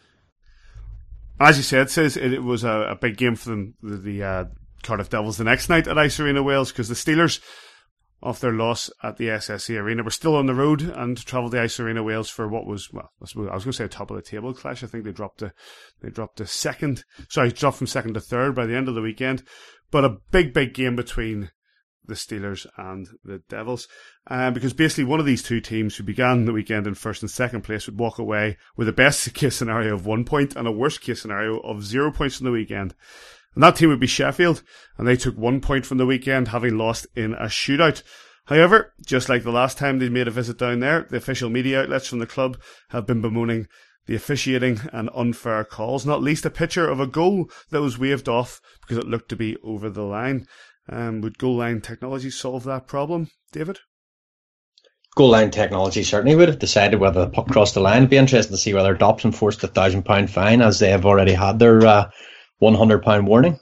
As you said, says it, it was a, a big game for them, the, the uh, Cardiff Devils the next night at Ice Arena Wales, because the Steelers, off their loss at the S S E Arena, were still on the road and travelled to Ice Arena Wales for what was, well, I, suppose, I was going to say a top of the table clash. I think they dropped to they dropped to second. Sorry, dropped from second to third by the end of the weekend. But a big, big game between the Steelers and the Devils. Um, because basically one of these two teams who began the weekend in first and second place would walk away with a best case scenario of one point and a worst case scenario of zero points from the weekend. And that team would be Sheffield, and they took one point from the weekend, having lost in a shootout. However, just like the last time they made a visit down there, the official media outlets from the club have been bemoaning the officiating and unfair calls, not least a picture of a goal that was waved off because it looked to be over the line. Um, would goal line technology solve that problem, David? Goal line technology certainly would have decided whether the puck crossed the line. It'd be interesting to see whether Dobson forced a thousand pound fine, as they have already had their uh, one hundred pound warning.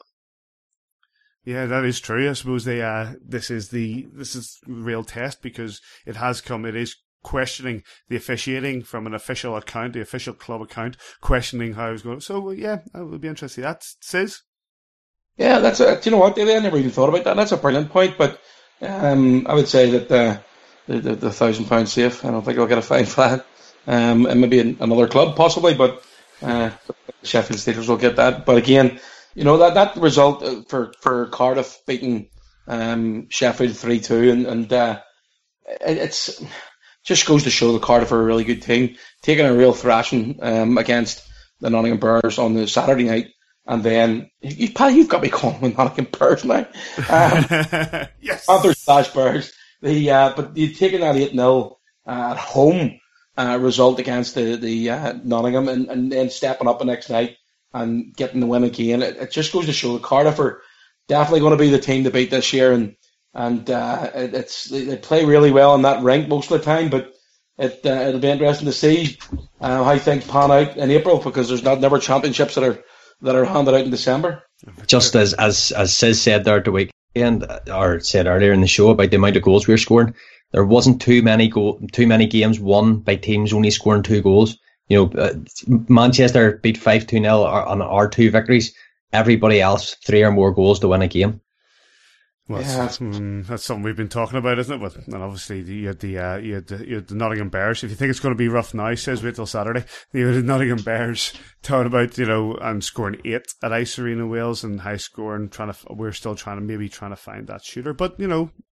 Yeah, that is true. I suppose they uh, this is the this is the real test, because it has come. It is questioning the officiating from an official account, the official club account, questioning how it was going. So, yeah, that would be interesting. That says. Yeah, that's a, do you know what? I never even thought about that. That's a brilliant point, but um, I would say that uh, the, the, the thousand pound safe, I don't think I'll get a fine for that. Um, and maybe in another club, possibly, but uh, Sheffield Steelers will get that. But again, you know, that, that result for, for Cardiff beating um, Sheffield three two, and, and uh, it, it's. Just goes to show that Cardiff are a really good team, taking a real thrashing um, against the Nottingham Bears on the Saturday night, and then you, you've got me calling them Nottingham Bears now. Um, yes, Panthers slash Bears. The uh, but you're taking that eight nil uh, at home uh, result against the the uh, Nottingham, and, and then stepping up the next night and getting the win again. It, it just goes to show that Cardiff are definitely going to be the team to beat this year, and. And uh, it, it's they play really well in that rink most of the time, but it uh, it'll be interesting to see uh, how things pan out in April, because there's not never championships that are that are handed out in December. Just as as as Sis said there at the weekend, or said earlier in the show about the amount of goals we were scoring, there wasn't too many go too many games won by teams only scoring two goals. You know, uh, Manchester beat five two nil on our two victories. Everybody else three or more goals to win a game. Well, yeah. that's, mm, that's something we've been talking about, isn't it? But, and obviously, you had the uh, you had the, you had the Nottingham Bears. If you think it's going to be rough now, says wait till Saturday. You had the Nottingham Bears talking about, you know, and scoring eight at Ice Arena Wales and high scoring. Trying to, we're still trying to maybe trying to find that shooter, but you know,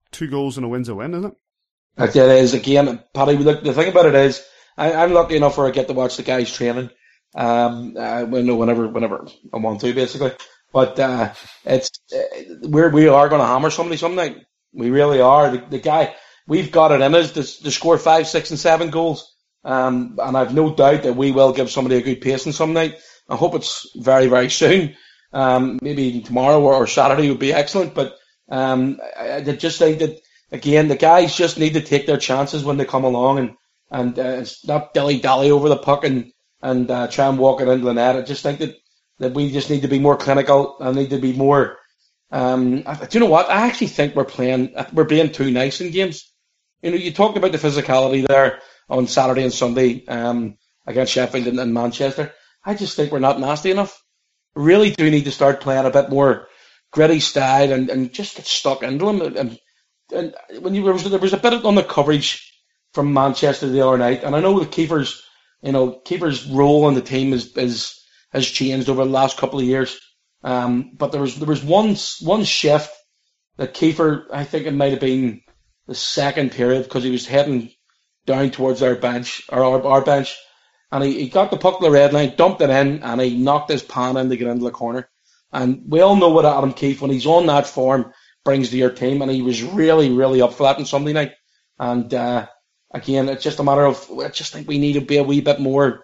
two goals and a win's a win, isn't it? It is, again, Paddy, look, the thing about it is, I, I'm lucky enough where I get to watch the guys training, um, uh, whenever, whenever I want to, basically. But, uh, it's, uh, we're, we are going to hammer somebody some night. We really are. The, the guy, we've got it in us to, to score five, six and seven goals. Um, and I've no doubt that we will give somebody a good pacing some night. I hope it's very, very soon. Um, maybe tomorrow or, or Saturday would be excellent. But, um, I, I just think that, again, the guys just need to take their chances when they come along and, and, uh, it's not dilly-dally over the puck and, and, uh, try and walk it into the net. I just think that, that we just need to be more clinical and need to be more, um, do you know what? I actually think we're playing, we're being too nice in games. You know, you talked about the physicality there on Saturday and Sunday, um, against Sheffield and, and Manchester. I just think we're not nasty enough. We really do need to start playing a bit more gritty style and, and just get stuck into them. And, and when you, there was, there was a bit on the coverage from Manchester the other night, and I know the keeper's, you know, keeper's role in the team is, is, has changed over the last couple of years. Um, but there was, there was one, one shift that Kiefer, I think it might have been the second period, because he was heading down towards our bench, or our, our bench, and he, he got the puck to the red line, dumped it in, and he knocked his pan in to get into the corner. And we all know what Adam Keefe, when he's on that form, brings to your team, and he was really, really up for that on Sunday night. And, uh, again, it's just a matter of, I just think we need to be a wee bit more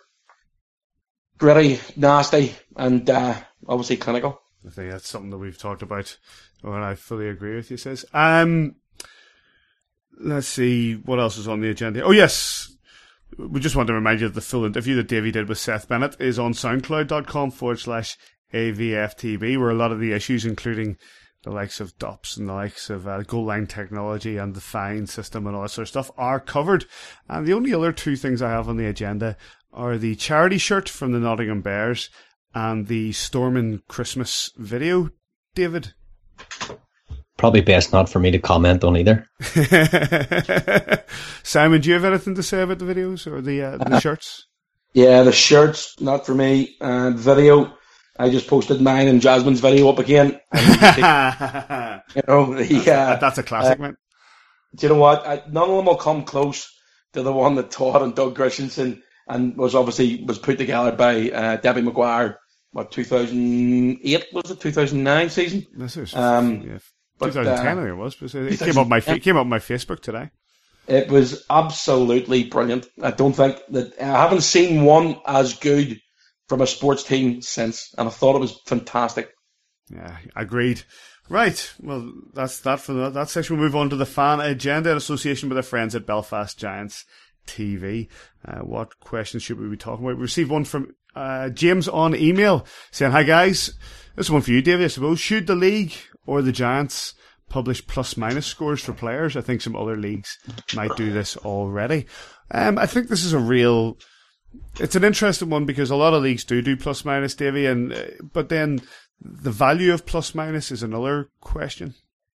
gritty, nasty, and, uh, obviously clinical. I think that's something that we've talked about, and I fully agree with you, says. Um, let's see, what else is on the agenda? Oh, yes. We just want to remind you that the full interview that Davey did with Seth Bennett is on soundcloud.com forward slash AVFTB, where a lot of the issues, including the likes of D O P S and the likes of uh, goal line technology and the fine system and all that sort of stuff, are covered. And the only other two things I have on the agenda are the charity shirt from the Nottingham Bears and the Stormin' Christmas video. David? Probably best not for me to comment on either. Simon, do you have anything to say about the videos or the uh, the uh, shirts? Yeah, the shirts, not for me. Uh, video, I just posted mine and Jasmine's video up again. And, you know, the, uh, that's a classic, uh, man. Do you know what? I, none of them will come close to the one that Todd and Doug Christensen and was obviously was put together by uh, Debbie McGuire. What, two thousand eight was it? two thousand nine season? This is um, yeah. But, twenty ten, uh, I think it was. But it came up my it came up on my Facebook today. It was absolutely brilliant. I don't think that I haven't seen one as good from a sports team since, and I thought it was fantastic. Yeah, agreed. Right, well, that's that for that, that section. We'll move on to the fan agenda in association with our friends at Belfast Giants T V. Uh, what questions should we be talking about? We received one from uh, James on email saying, "Hi guys, this is one for you, Davey, I suppose. Should the league or the Giants publish plus-minus scores for players? I think some other leagues might do this already." Um, I think this is a real... It's an interesting one because a lot of leagues do do plus-minus, Davey, and uh, but then the value of plus-minus is another question.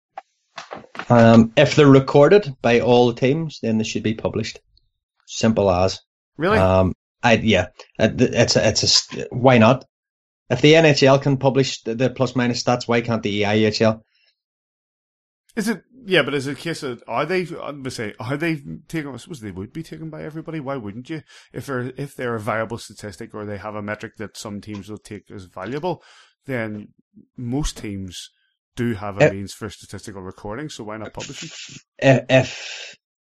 Um, if they're recorded by all teams, then they should be published. Simple as. Really? Um, I yeah. It's a, it's a why not? If the N H L can publish the, the plus-minus stats, why can't the E I H L? Is it? Yeah, but is it a case of are they? I would say are they taken? I suppose they would be taken by everybody. Why wouldn't you? If they're if they're a viable statistic or they have a metric that some teams will take as valuable, then most teams do have a if, means for statistical recording. So why not publish them? If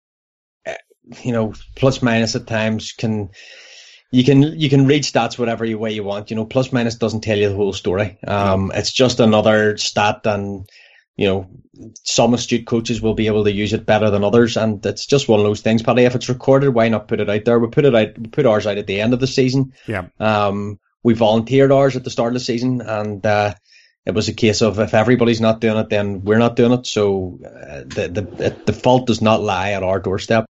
you know, plus minus at times can. You can you can read stats whatever way you want. You know, plus minus doesn't tell you the whole story. Um, it's just another stat, and you know, some astute coaches will be able to use it better than others, and it's just one of those things. Paddy, if it's recorded, why not put it out there? We put it out, we put ours out at the end of the season. Yeah. Um, we volunteered ours at the start of the season, and uh, it was a case of if everybody's not doing it, then we're not doing it. So uh, the the the fault does not lie at our doorstep.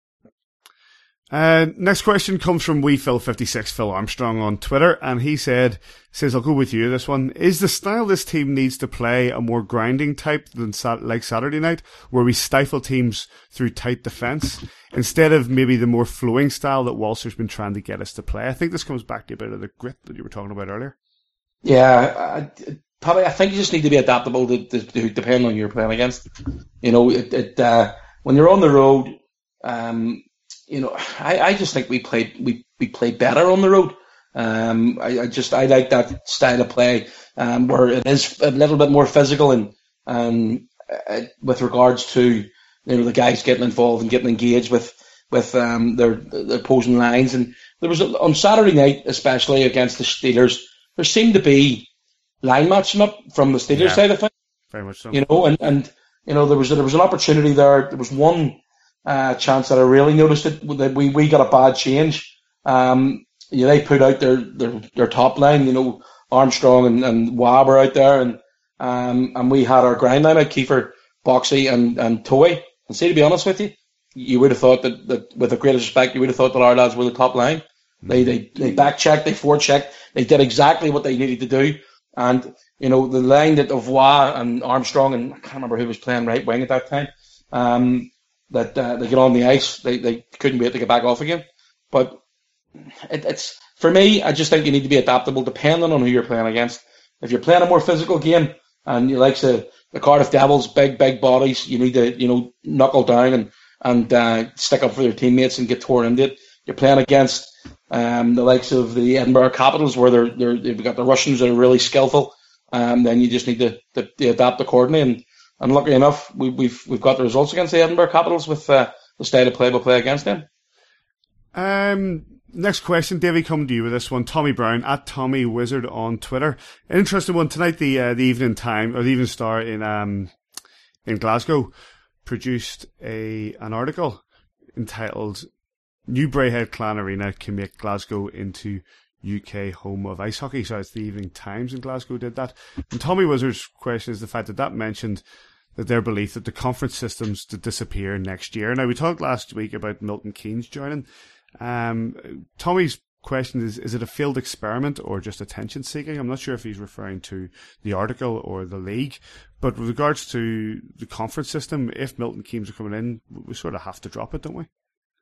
Uh, next question comes from Wee Phil fifty-six, Phil Armstrong on Twitter, and he said, says, I'll go with you this one. Is the style this team needs to play a more grinding type than sat- like Saturday night, where we stifle teams through tight defence, instead of maybe the more flowing style that Walser's been trying to get us to play? I think this comes back to a bit of the grit that you were talking about earlier. Yeah, I, Probably, I think you just need to be adaptable to, to, to depending on who you're playing against. You know, it, it uh, when you're on the road, um, you know, I, I just think we played we, we played better on the road. Um, I, I just I like that style of play um, where it is a little bit more physical and um, uh, with regards to you know the guys getting involved and getting engaged with with um, their their opposing lines. And there was a, on Saturday night, especially against the Steelers, there seemed to be line matching up from the Steelers Yeah, side of things. very much so. You know, and, and you know there was there was an opportunity there. There was one uh, chance that I really noticed it that we, we got a bad change. Um, you know, they put out their, their, their top line. You know, Armstrong and and Waugh were out there, and um and we had our grind line out, Kiefer, Boxy, and and Toy. And see, to be honest with you, you would have thought that, that with the greatest respect, you would have thought that our lads were the top line. Mm-hmm. They they they back checked, they forward checked, they did exactly what they needed to do. And you know the line that of Waugh and Armstrong, and I can't remember who was playing right wing at that time. Um, that uh, they get on the ice, they they couldn't wait to get back off again. But it, it's for me, I just think you need to be adaptable depending on who you're playing against. If you're playing a more physical game and you like the the Cardiff Devils, big big bodies, you need to you know knuckle down and and uh, stick up for your teammates and get tore into it. You're playing against um, the likes of the Edinburgh Capitals, where they're, they're they've got the Russians that are really skillful. Um, then you just need to, to, to adapt accordingly. And, and luckily enough, we, we've we've got the results against the Edinburgh Capitals with uh, the style of play we play against them. Um, next question, Davey, coming to you with this one. Tommy Brown at Tommy Wizard on Twitter. An interesting one tonight. The uh, the Evening Time or the Evening Star in um in Glasgow produced a an article entitled "New Braehead Clan Arena Can Make Glasgow into U K Home of Ice Hockey." So it's the Evening Times in Glasgow did that. And Tommy Wizard's question is the fact that that mentioned that their belief that the conference systems to disappear next year. Now, we talked last week about Milton Keynes joining. Um, Tommy's question is, is it a failed experiment or just attention seeking? I'm not sure if he's referring to the article or the league. But with regards to the conference system, if Milton Keynes are coming in, we sort of have to drop it, don't we?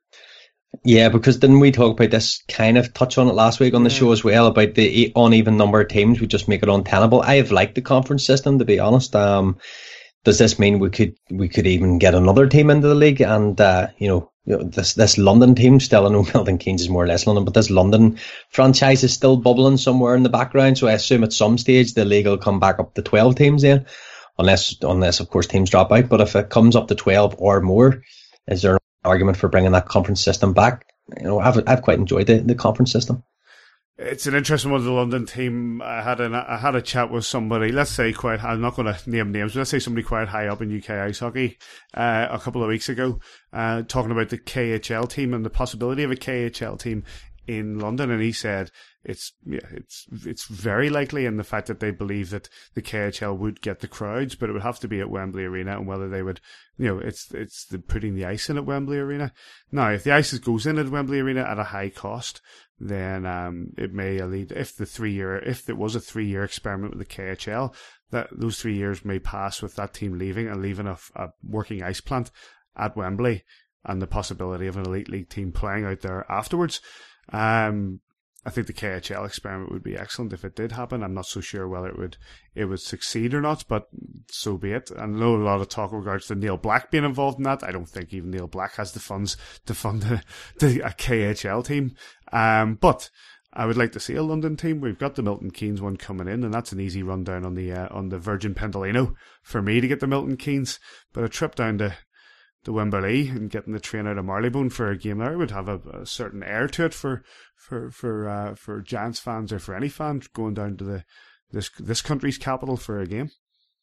Yeah, because didn't we talk about this, kind of touch on it last week on the yeah. show as well, about the uneven number of teams would just make it untenable. I have liked the conference system, to be honest. Um, does this mean we could we could even get another team into the league? And uh, you know, you know, this this London team still, I know Milton Keynes is more or less London, but this London franchise is still bubbling somewhere in the background. So I assume at some stage the league will come back up to twelve teams then, unless unless of course teams drop out. But if it comes up to twelve or more, is there argument for bringing that conference system back? You know, I've I've quite enjoyed the, the conference system. It's an interesting one. The London team. I had an I had a chat with somebody. Let's say quite. I'm not going to name names, but let's say somebody quite high up in U K ice hockey uh, a couple of weeks ago, uh, talking about the K H L team and the possibility of a K H L team in London, and he said it's yeah, it's it's very likely, in the fact that they believe that the K H L would get the crowds, but it would have to be at Wembley Arena, and whether they would, you know, it's it's the putting the ice in at Wembley Arena. Now, if the ice goes in at Wembley Arena at a high cost, then um, it may lead, if the three year, if it was a three year experiment with the K H L, that those three years may pass with that team leaving and leaving a, a working ice plant at Wembley, and the possibility of an elite league team playing out there afterwards. Um, I think the K H L experiment would be excellent if it did happen. I'm not so sure whether it would it would succeed or not, but so be it. I know a lot of talk in regards to Neil Black being involved in that. I don't think even Neil Black has the funds to fund a, the, a K H L team. Um, but I would like to see a London team. We've got the Milton Keynes one coming in, and that's an easy rundown on the uh, on the Virgin Pendolino for me to get the Milton Keynes. But a trip down to the Wembley and getting the train out of Marylebone for a game there would have a, a certain air to it for for for uh, for Giants fans, or for any fans going down to the this this country's capital for a game.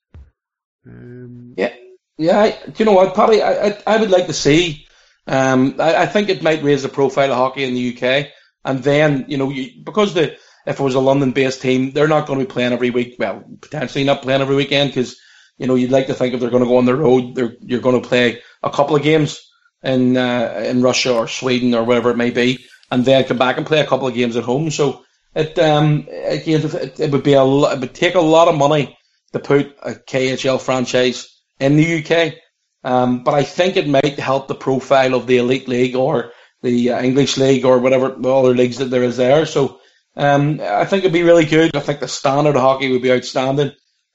Um, yeah, yeah. I, you know what, Paddy? I, I I would like to see. Um, I, I think it might raise the profile of hockey in the U K, and then you know you, because the if it was a London-based team, they're not going to be playing every week. Well, potentially not playing every weekend, because you know you'd like to think if they're going to go on the road, they're you're going to play a couple of games in uh, in Russia or Sweden or wherever it may be, and then come back and play a couple of games at home. So it um again it, it would be a it would take a lot of money to put a K H L franchise in the U K. Um, but I think it might help the profile of the Elite League or the uh, English League or whatever the other leagues that there is there. So um, I think it'd be really good. I think the standard of hockey would be outstanding.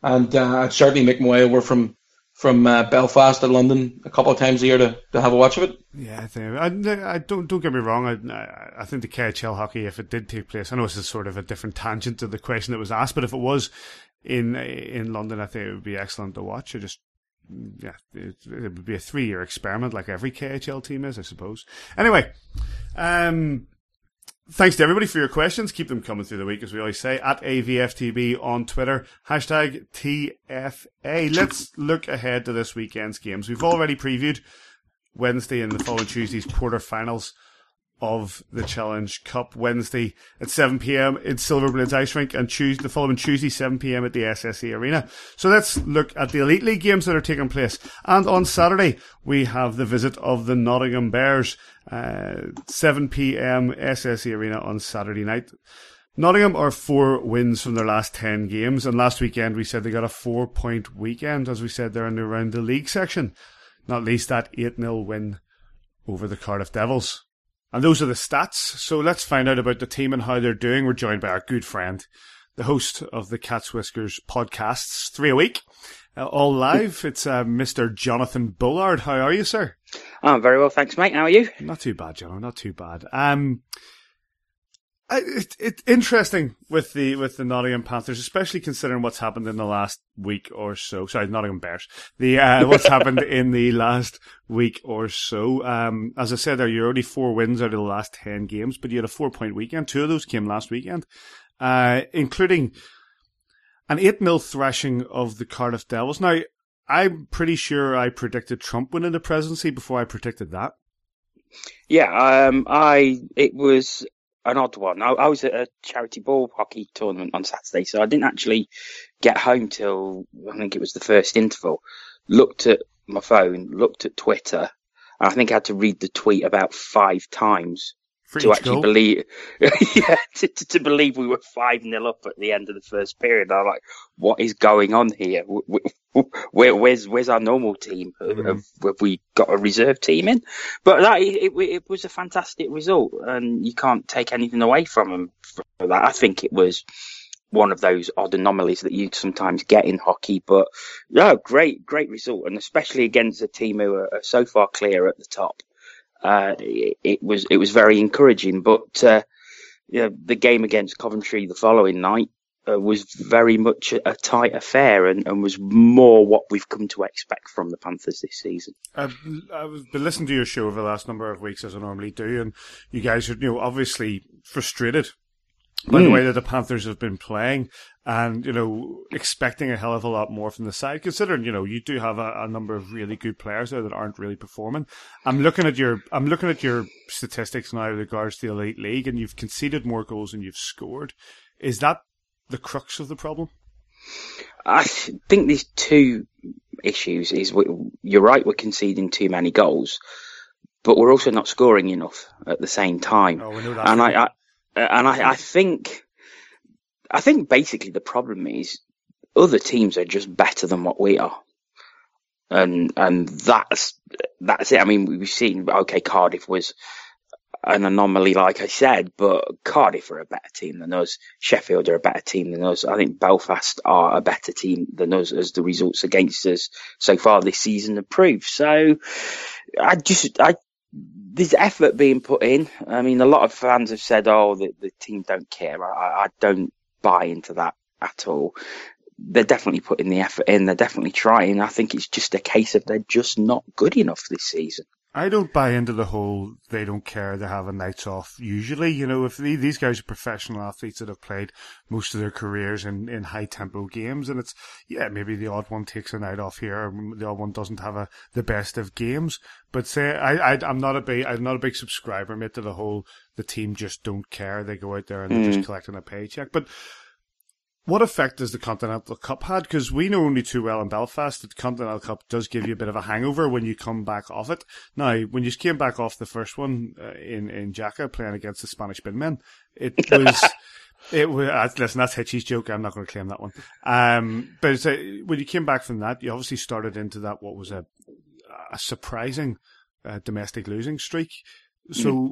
and uh, I'd certainly make my way over from from uh, Belfast to London a couple of times a year to, to have a watch of it. Yeah, I think I, I don't don't get me wrong. I I think the K H L hockey, if it did take place, I know this is sort of a different tangent to the question that was asked, but if it was in in London, I think it would be excellent to watch. I just yeah, it, it would be a three year experiment, like every K H L team is, I suppose. Anyway, um. Thanks to everybody for your questions. Keep them coming through the week, as we always say, at A V F T B on Twitter, hashtag T F A. Let's look ahead to this weekend's games. We've already previewed Wednesday and the following Tuesday's quarterfinals of the Challenge Cup. Wednesday at seven p.m. in Silverblades Ice Rink, and Tuesday, the following Tuesday, seven p.m. at the S S E Arena. So let's look at the Elite League games that are taking place. And on Saturday, we have the visit of the Nottingham Bears, uh, seven p.m. S S E Arena on Saturday night. Nottingham are four wins from their last ten games, and last weekend we said they got a four-point weekend, as we said there in the around the league section. Not least that eight nil win over the Cardiff Devils. And those are the stats. So let's find out about the team and how they're doing. We're joined by our good friend, the host of the Cat's Whiskers podcasts, three a week, uh, all live. It's uh, Mister Jonathan Bullard. How are you, sir? I'm very well, thanks, mate. How are you? Not too bad, John. Not too bad. Um, It's it, interesting with the with the Nottingham Panthers, especially considering what's happened in the last week or so. Sorry, Nottingham Bears. The uh, what's happened in the last week or so. Um, as I said, there you're only four wins out of the last ten games, but you had a four point weekend. Two of those came last weekend, uh, including an eight nil thrashing of the Cardiff Devils. Now, I'm pretty sure I predicted Trump winning the presidency before I predicted that. Yeah, um, I it was an odd one. I, I was at a charity ball hockey tournament on Saturday, so I didn't actually get home till, I think it was the first interval. Looked at my phone, looked at Twitter, and I think I had to read the tweet about five times For to each actually goal? believe, yeah, to, to, to believe we were five nil up at the end of the first period. I'm like, what is going on here? Where, where's where's our normal team? Mm. Have, have we got a reserve team in? But that it, it, it was a fantastic result, and you can't take anything away from them for that. I think it was one of those odd anomalies that you sometimes get in hockey. But yeah, great, great result, and especially against a team who are so far clear at the top. Uh, it, it was it was very encouraging. But uh, yeah, the game against Coventry the following night Uh, was very much a, a tight affair, and, and was more what we've come to expect from the Panthers this season. I've, I've been listening to your show over the last number of weeks, as I normally do, and you guys are, you know, obviously frustrated by mm. the way that the Panthers have been playing, and, you know, expecting a hell of a lot more from the side, considering, you know, you do have a, a number of really good players there that aren't really performing. I'm looking at your, I'm looking at your statistics now with regards to the Elite League, and you've conceded more goals than you've scored. Is that the crux of the problem? I think there's two issues. Is we, you're right, we're conceding too many goals, but we're also not scoring enough at the same time. Oh, we know that. And I, I and I, I think, I think basically the problem is other teams are just better than what we are, and and that's that's it. I mean, we've seen, okay, Cardiff was an anomaly, like I said, but Cardiff are a better team than us. Sheffield are a better team than us. I think Belfast are a better team than us, as the results against us so far this season have proved. So I just, I, there's effort being put in. I mean, a lot of fans have said, oh, the, the team don't care. I, I don't buy into that at all. They're definitely putting the effort in. They're definitely trying. I think it's just a case of they're just not good enough this season. I don't buy into the whole they don't care, they're having nights off. Usually, you know, if the, these guys are professional athletes that have played most of their careers in, in high tempo games, and it's, yeah, maybe the odd one takes a night off here, the odd one doesn't have a, the best of games. But say, I, I, I'm not a big, I'm not a big subscriber, mate, to the whole, the team just don't care, they go out there and they're mm. just collecting a paycheck. But what effect has the Continental Cup had? Because we know only too well in Belfast that the Continental Cup does give you a bit of a hangover when you come back off it. Now, when you came back off the first one uh, in in Jaca playing against the Spanish Binmen, it was it was uh, listen, that's Hitchy's joke. I'm not going to claim that one. Um, but it's a, when you came back from that, you obviously started into that what was a a surprising uh, domestic losing streak. So. Mm.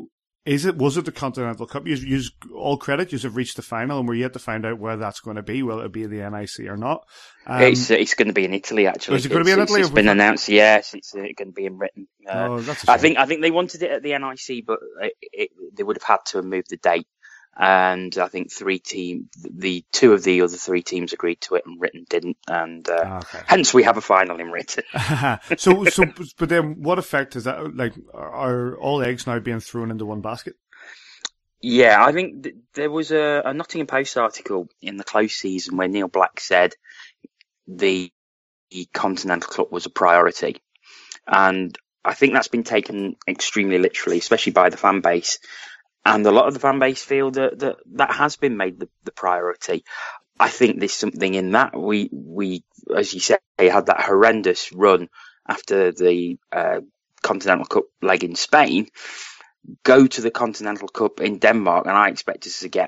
Is it? Was it the Continental Cup? You use all credit. You have reached the final, and we're yet to find out where that's going to be. Will it be the N I C or not? Um, it's uh, it's going to be in Italy. Actually, is it going to be in Italy? It's, it's been announced. Yes, it's uh, going to be in Britain. Uh, oh, that's a shame. I think I think they wanted it at the N I C, but it, it, they would have had to have moved the date. And I think three team, the two of the other three teams agreed to it, and Britain didn't, and uh, okay. hence we have a final in Britain. so, so, but then, what effect is that? Like, are all eggs now being thrown into one basket? Yeah, I think th- there was a, a Nottingham Post article in the close season where Neil Black said the, the Continental Cup was a priority, and I think that's been taken extremely literally, especially by the fan base. And a lot of the fan base feel that that, that has been made the, the priority. I think there's something in that. We, we, as you say, had that horrendous run after the uh, Continental Cup leg in Spain, go to the Continental Cup in Denmark, and I expect us to get,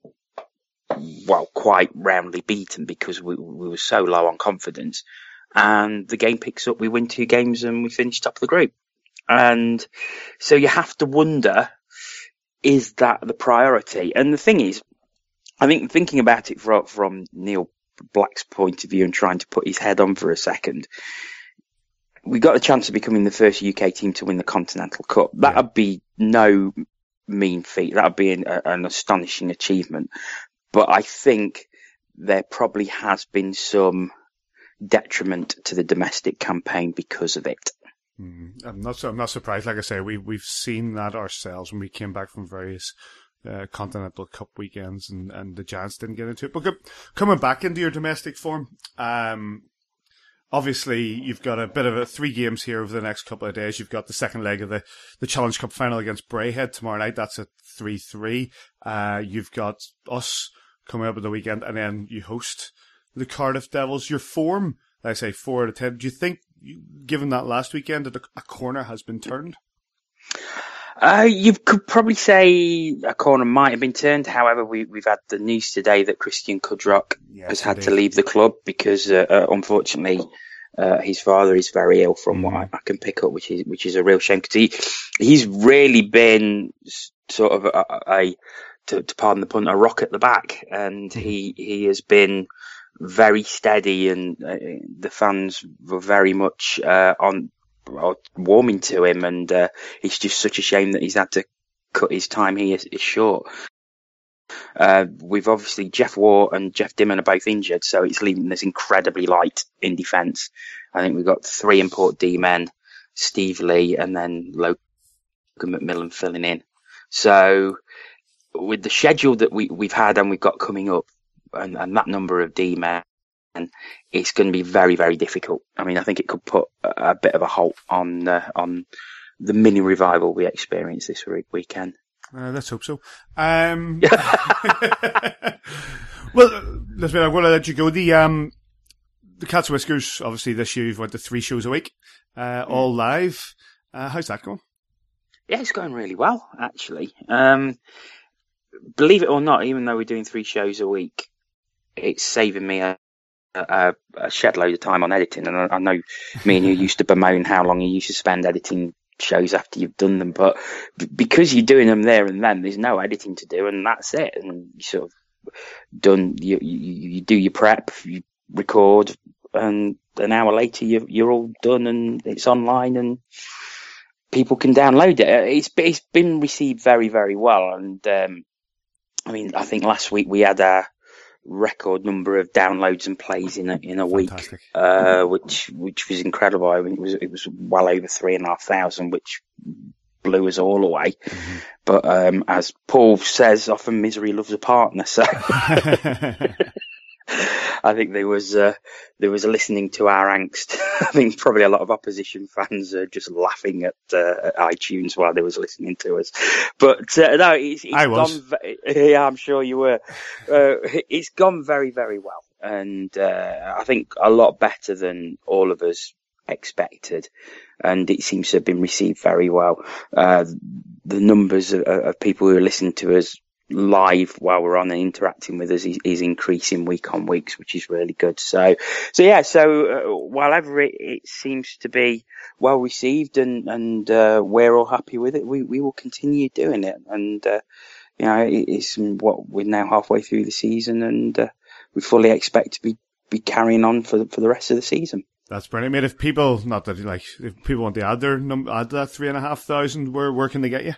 well, quite roundly beaten because we, we were so low on confidence. And the game picks up, we win two games, and we finish top of the group. And so you have to wonder, is that the priority? And the thing is, I think thinking about it from, from Neil Black's point of view and trying to put his head on for a second, we got a chance of becoming the first U K team to win the Continental Cup. That would be no mean feat. That would be an, an astonishing achievement. But I think there probably has been some detriment to the domestic campaign because of it. Mm, I'm not. I'm not surprised. Like I say, we we've seen that ourselves when we came back from various uh, Continental Cup weekends, and, and the Giants didn't get into it. But coming back into your domestic form, um, obviously you've got a bit of a three games here over the next couple of days. You've got the second leg of the, the Challenge Cup final against Braehead tomorrow night. That's at three three. Uh, you've got us coming up at the weekend, and then you host the Cardiff Devils. Your form, like I say, four out of ten. Do you think, given that last weekend, that a corner has been turned? Uh, you could probably say a corner might have been turned. However, we, we've had the news today that Christian Kudrock yes, has had indeed. to leave the club because, uh, uh, unfortunately, uh, his father is very ill, from mm. what I, I can pick up, which is which is a real shame because he he's really been sort of a, a to, to pardon the pun, a rock at the back, and mm. he he has been very steady, and uh, the fans were very much uh, on uh, warming to him, and uh, it's just such a shame that he's had to cut his time here is short. Uh, we've obviously Jeff Waugh and Jeff Dimon are both injured, so it's leaving us incredibly light in defence. I think we've got three import D men, Steve Lee, and then Logan McMillan filling in. So with the schedule that we, we've had and we've got coming up, and, and that number of D men, it's going to be very, very difficult. I mean, I think it could put a, a bit of a halt on uh, on the mini revival we experienced this week, weekend. Uh, let's hope so. Um, well, listen, I'm going to let you go. The um, the Cats and Whiskers, obviously this year you've went to three shows a week, uh, all live. Uh, how's that going? Yeah, it's going really well, actually. Um, believe it or not, even though we're doing three shows a week, it's saving me a, a, a shed load of time on editing. And I, I know me and you used to bemoan how long you used to spend editing shows after you've done them, but b- because you're doing them there and then, there's no editing to do, and that's it. And you sort of done, you you, you do your prep, you record, and an hour later you, you're all done, and it's online, and people can download it. It's it's been received very, very well, and um, I mean, I think last week we had a record number of downloads and plays in a in a week, uh, which which was incredible. I mean, it was it was well over three and a half thousand, which blew us all away. Mm-hmm. But um, as Paul says, often misery loves a partner. So I think there was uh, there was listening to our angst. I think probably a lot of opposition fans are just laughing at, uh, at iTunes while they was listening to us. But uh, no, it's, it's I was. gone. Ve- yeah, I'm sure you were. Uh, it's gone very, very well, and uh, I think a lot better than all of us expected. And it seems to have been received very well. Uh, the numbers of, of people who are listening to us live while we're on and interacting with us is, is increasing week on week, which is really good. So, so yeah. So uh, while it, it seems to be well received and and uh, we're all happy with it, we we will continue doing it. And uh, you know, it, it's what we're now halfway through the season, and uh, we fully expect to be be carrying on for for the rest of the season. That's brilliant, mate. If people, not that like, if people want to add their num- add that three and a half thousand, where where can they get you?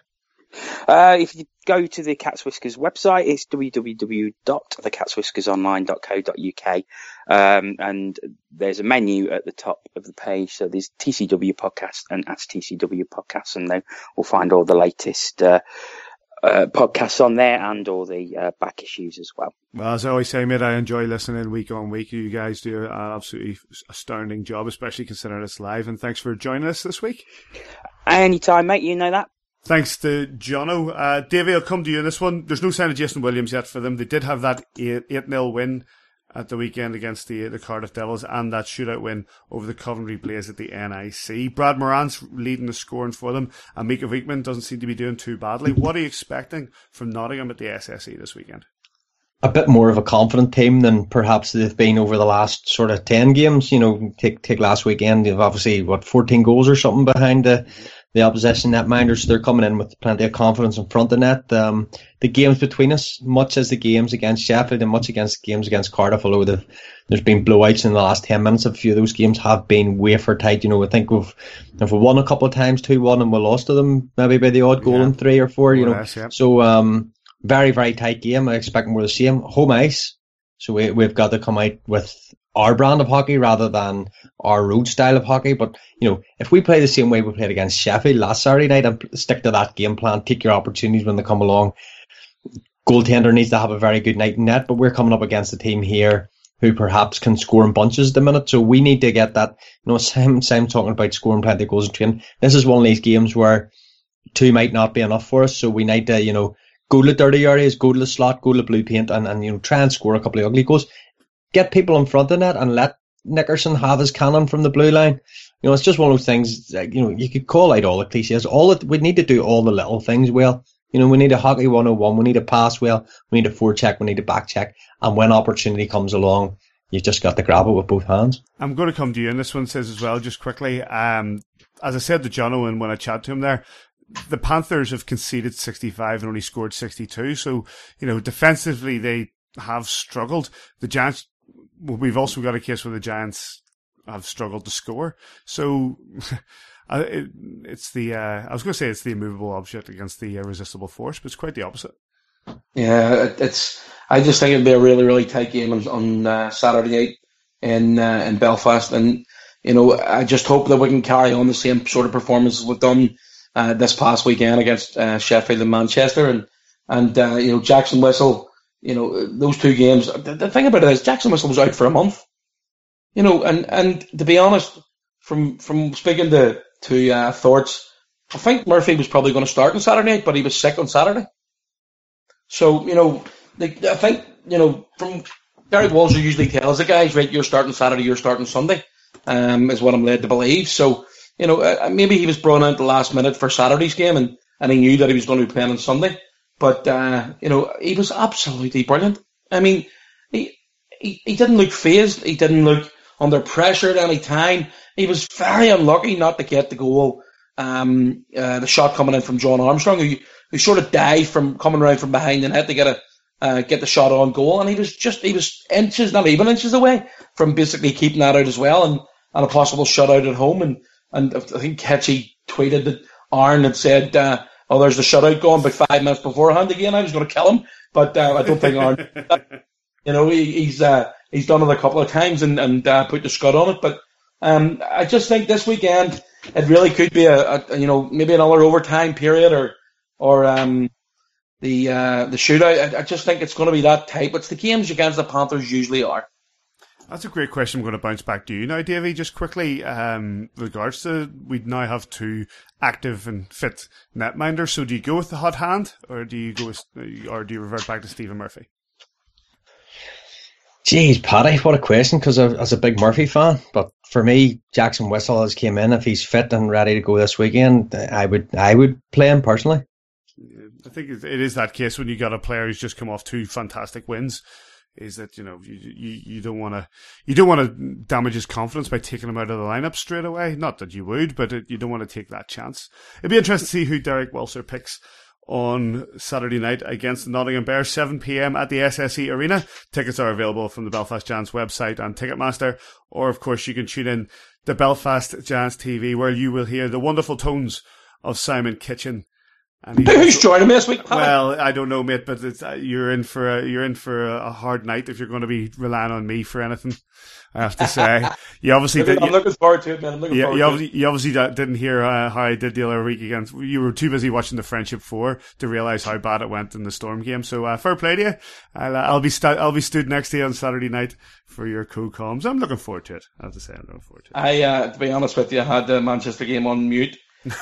Uh, if you go to the Cat's Whiskers website, it's w w w dot the cats whiskers online dot co dot u k, um, and there's a menu at the top of the page. So there's T C W podcast and Ask T C W podcast, and then we'll find all the latest uh, uh, podcasts on there and all the uh, back issues as well. Well, as I always say, mate, I enjoy listening week on week. You guys do an absolutely astounding job, especially considering it's live. And thanks for joining us this week. Anytime, mate. You know that. Thanks to Jono. Uh, Davey, I'll come to you in this one. There's no sign of Jason Williams yet for them. They did have that eight nil win at the weekend against the the Cardiff Devils and that shootout win over the Coventry Blaze at the N I C. Brad Moran's leading the scoring for them, and Mika Wiegman doesn't seem to be doing too badly. What are you expecting from Nottingham at the S S E this weekend? A bit more of a confident team than perhaps they've been over the last sort of ten games. You know, take take last weekend, they've obviously, what, fourteen goals or something behind the the opposition netminders. They're coming in with plenty of confidence in front of net. Um, the games between us, much as the games against Sheffield and much against games against Cardiff, although there's been blowouts in the last ten minutes, a few of those games have been wafer tight. You know, I think we've, if we won a couple of times, two one, and we lost to them maybe by the odd goal yeah. in three or four, you know. Yes, yeah. So, um, very, very tight game. I expect more of the same. Home ice. So we, we've got to come out with our brand of hockey rather than our road style of hockey. But, you know, if we play the same way we played against Sheffield last Saturday night and stick to that game plan, take your opportunities when they come along. Goaltender needs to have a very good night in net, but we're coming up against a team here who perhaps can score in bunches at the minute. So we need to get that, you know, Sam, Sam talking about scoring plenty of goals in training. This is one of these games where two might not be enough for us. So we need to, you know, go to the dirty areas, go to the slot, go to the blue paint, and, and you know, try and score a couple of ugly goals. Get people in front of net and let Nickerson have his cannon from the blue line. You know, it's just one of those things, like, you know, you could call out all the cliches. All it, we need to do all the little things well. You know, we need a hockey one oh one, we need a pass well, we need a forecheck, we need a back check. And when opportunity comes along, you've just got to grab it with both hands. I'm going to come to you, and this one says as well, just quickly, um, as I said to Jono and when I chat to him there, the Panthers have conceded sixty-five and only scored sixty-two. So, you know, defensively they have struggled. The Giants, well, we've also got a case where the Giants have struggled to score. So it, it's the, uh, I was going to say it's the immovable object against the irresistible force, but it's quite the opposite. Yeah, it, it's, I just think it'd be a really, really tight game on, on uh, Saturday night in, uh, in Belfast. And, you know, I just hope that we can carry on the same sort of performance we've done uh, this past weekend against uh, Sheffield and Manchester. And, and uh, you know, Jackson Whistle, you know, those two games, the, the thing about it is Jackson Whistle was out for a month. You know, and, and to be honest, from from speaking to, to uh, Thorts, I think Murphy was probably going to start on Saturday night, but he was sick on Saturday. So, you know, they, I think, you know, from Derek Walser usually tells the guys, right, you're starting Saturday, you're starting Sunday, um, is what I'm led to believe. So, you know, uh, maybe he was brought out at the last minute for Saturday's game, and, and he knew that he was going to be playing on Sunday. But, uh, you know, he was absolutely brilliant. I mean, he, he, he didn't look phased. He didn't look under pressure at any time. He was very unlucky not to get the goal, um, uh, the shot coming in from John Armstrong, who, who sort of dived from coming around from behind the net to get a, uh, get the shot on goal. And he was just, he was inches, not even inches away from basically keeping that out as well, and, and a possible shutout at home. And, and I think Ketchy tweeted that Aaron had said, uh, oh, there's the shutout going about five minutes beforehand again. I was going to kill him, but uh, I don't think Aaron, you know, he, he's uh, he's done it a couple of times and, and uh, put the scud on it. But um, I just think this weekend it really could be a, a you know, maybe another overtime period or or um, the uh, the shootout. I, I just think it's going to be that type. It's the games against the Panthers usually are. That's a great question. I'm going to bounce back to you now, Davey. Just quickly, um, with regards to, we now have two active and fit netminders. So do you go with the hot hand, or do you go with, or do you revert back to Stephen Murphy? Jeez, Paddy, what a question, because I was a big Murphy fan. But for me, Jackson Whistle has came in. If he's fit and ready to go this weekend, I would I would play him personally. I think it is that case when you got a player who's just come off two fantastic wins. Is that you know you you, you don't want to you don't want to damage his confidence by taking him out of the lineup straight away. Not that you would, but it, you don't want to take that chance. It'd be interesting to see who Derek Walser picks on Saturday night against the Nottingham Bears, seven p.m. at the S S E Arena. Tickets are available from the Belfast Giants website and Ticketmaster, or of course you can tune in to Belfast Giants T V, where you will hear the wonderful tones of Simon Kitchen. And who's also joining me this week, Paddy? Well, I don't know, mate, but it's, uh, you're in for a, you're in for a, a hard night if you're going to be relying on me for anything. I have to say, you obviously did. I'm you, looking forward to it, man. I'm looking yeah, forward you to obviously, it. You obviously didn't hear uh, how I did the other week against. You were too busy watching the Friendship Four to realise how bad it went in the Storm game. So uh, fair play to you. I'll, uh, I'll be stu- I'll be stood next to you on Saturday night for your co-coms. I'm looking forward to it. I have to say, I'm looking forward to it. I, uh, to be honest with you, I had the Manchester game on mute.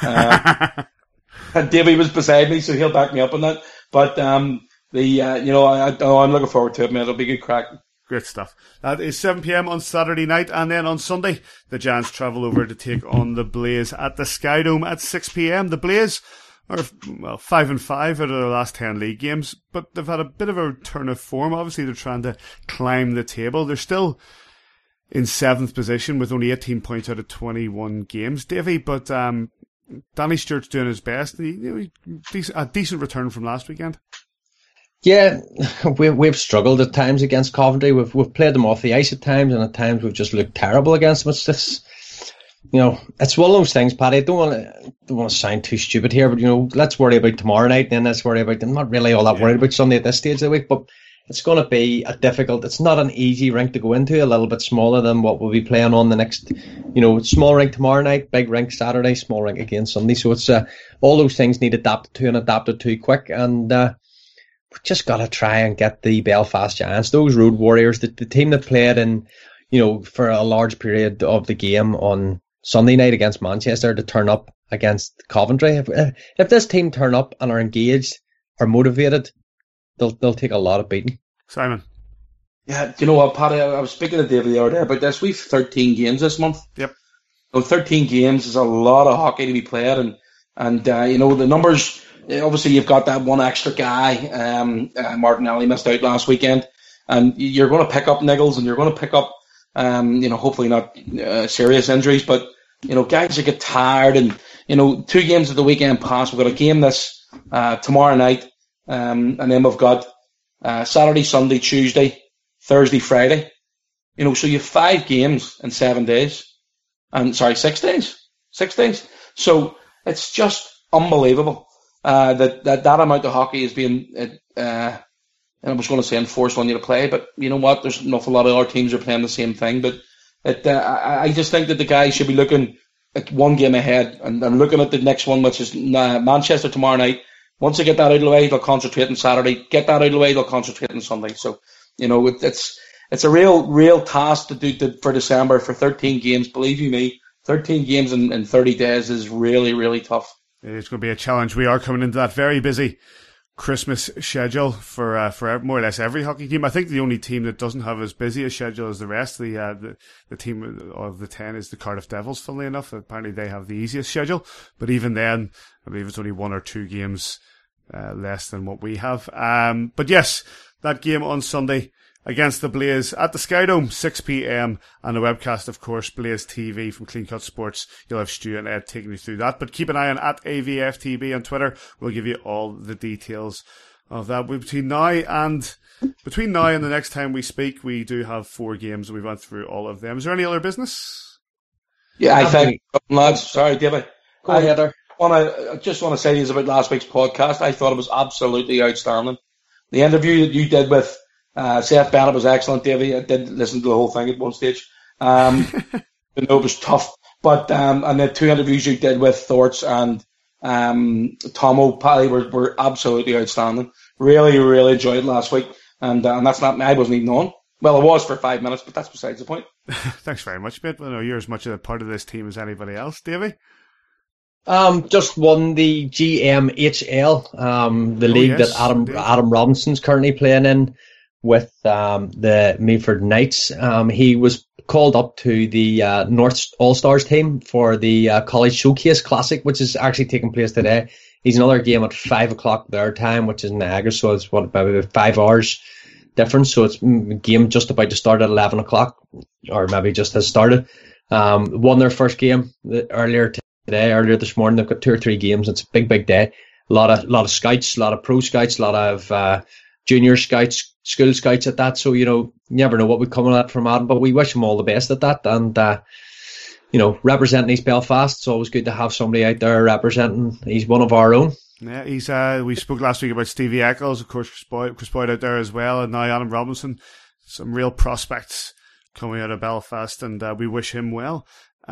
Uh, And Davey was beside me, so he'll back me up on that. But um, the uh, you know, I, I, I'm looking forward to it, man. It'll be good crack. Great stuff. That is seven p.m. on Saturday night, and then on Sunday, the Giants travel over to take on the Blaze at the Sky Dome at six p.m. The Blaze are, well, five and five out of their last ten league games, but they've had a bit of a turn of form. Obviously, they're trying to climb the table. They're still in seventh position with only eighteen points out of twenty-one games, Davey, but um, Danny Stewart's doing his best. He, you know, a decent return from last weekend. Yeah, we, we've struggled at times against Coventry. We've we've played them off the ice at times, and at times we've just looked terrible against them. It's just, you know, it's one of those things, Paddy. I don't want to don't want to sound too stupid here, but you know, let's worry about tomorrow night, and then let's worry about. I'm not really all that yeah. worried about Sunday at this stage of the week, but it's going to be a difficult. It's not an easy rink to go into. A little bit smaller than what we'll be playing on the next. You know, small rink tomorrow night, big rink Saturday, small rink again Sunday. So it's uh, all those things need adapted to and adapted to quick, and uh, we've just got to try and get the Belfast Giants, those Road Warriors, the, the team that played in, you know, for a large period of the game on Sunday night against Manchester, to turn up against Coventry. If, if this team turn up and are engaged, are motivated, they'll they'll take a lot of beating. Simon. Yeah, do you know what, Paddy? I was speaking to David the other day about this. We've thirteen games this month. Yep. So thirteen games is a lot of hockey to be played, and and uh, you know the numbers. Obviously, you've got that one extra guy. Um, uh, Martinelli missed out last weekend, and you're going to pick up niggles, and you're going to pick up, um, you know, hopefully not uh, serious injuries, but you know, guys that get tired, and you know, two games at the weekend pass. We've got a game this uh, tomorrow night, um, and then we've got uh, Saturday, Sunday, Tuesday, Thursday, Friday. You know, so you have five games in seven days, and sorry, six days, six days. So it's just unbelievable. Uh, that, that that amount of hockey is being, uh, and I was going to say enforced on you to play, but you know what? There's an awful lot of other teams are playing the same thing. But it, uh, I, I just think that the guys should be looking at one game ahead and, and looking at the next one, which is uh, Manchester tomorrow night. Once they get that out of the way, they'll concentrate on Saturday. Get that out of the way, they'll concentrate on Sunday. So, you know, it, it's it's a real real task to do to, for December for thirteen games. Believe you me, thirteen games in, in thirty days is really, really tough. It's going to be a challenge. We are coming into that very busy Christmas schedule for uh, for more or less every hockey team. I think the only team that doesn't have as busy a schedule as the rest, the uh, the, the team of the ten, is the Cardiff Devils, funnily enough. Apparently they have the easiest schedule, but even then, I believe it's only one or two games uh, less than what we have. Um, but yes, that game on Sunday against the Blaze at the Sky Dome, six p.m. and a webcast, of course, Blaze T V from Clean Cut Sports. You'll have Stu and Ed taking you through that. But keep an eye on at A V F T B on Twitter. We'll give you all the details of that. Between now and between now and the next time we speak, we do have four games, and we've went through all of them. Is there any other business? Yeah, I think, lads. Sorry, David. Go ahead, Heather. I just want to say this about last week's podcast. I thought it was absolutely outstanding. The interview that you did with Uh, Seth Bennett was excellent, Davey. I did listen to the whole thing at one stage. Um, I know it was tough, but um, and the two interviews you did with Thorts and um, Tomo Paddy were, were absolutely outstanding. Really, really enjoyed it last week, and uh, and that's not I wasn't even on. Well, it was for five minutes, but that's besides the point. Thanks very much, mate. I know you're as much a part of this team as anybody else, Davey. Um, just won the G M H L, um, the oh, league yes, that Adam indeed. Adam Robinson's currently playing in with um, the Mayford Knights. Um, he was called up to the uh, North All-Stars team for the uh, College Showcase Classic, which is actually taking place today he's another game at five o'clock their time, which is Niagara, so it's what maybe about five hours difference. So it's a game just about to start at eleven o'clock, or maybe just has started. Um, won their first game earlier today, earlier this morning. They've got two or three games. It's a big, big day. A lot of, lot of scouts, a lot of pro scouts, a lot of uh, junior scouts, school scouts at that. So, you know, you never know what we're coming at from Adam, but we wish him all the best at that. And, uh, you know, representing East Belfast, it's always good to have somebody out there representing. He's one of our own. Yeah, he's. Uh, we spoke last week about Stevie Eccles, of course, Chris Boyd, Chris Boyd out there as well, and now Adam Robinson. Some real prospects coming out of Belfast, and uh, we wish him well.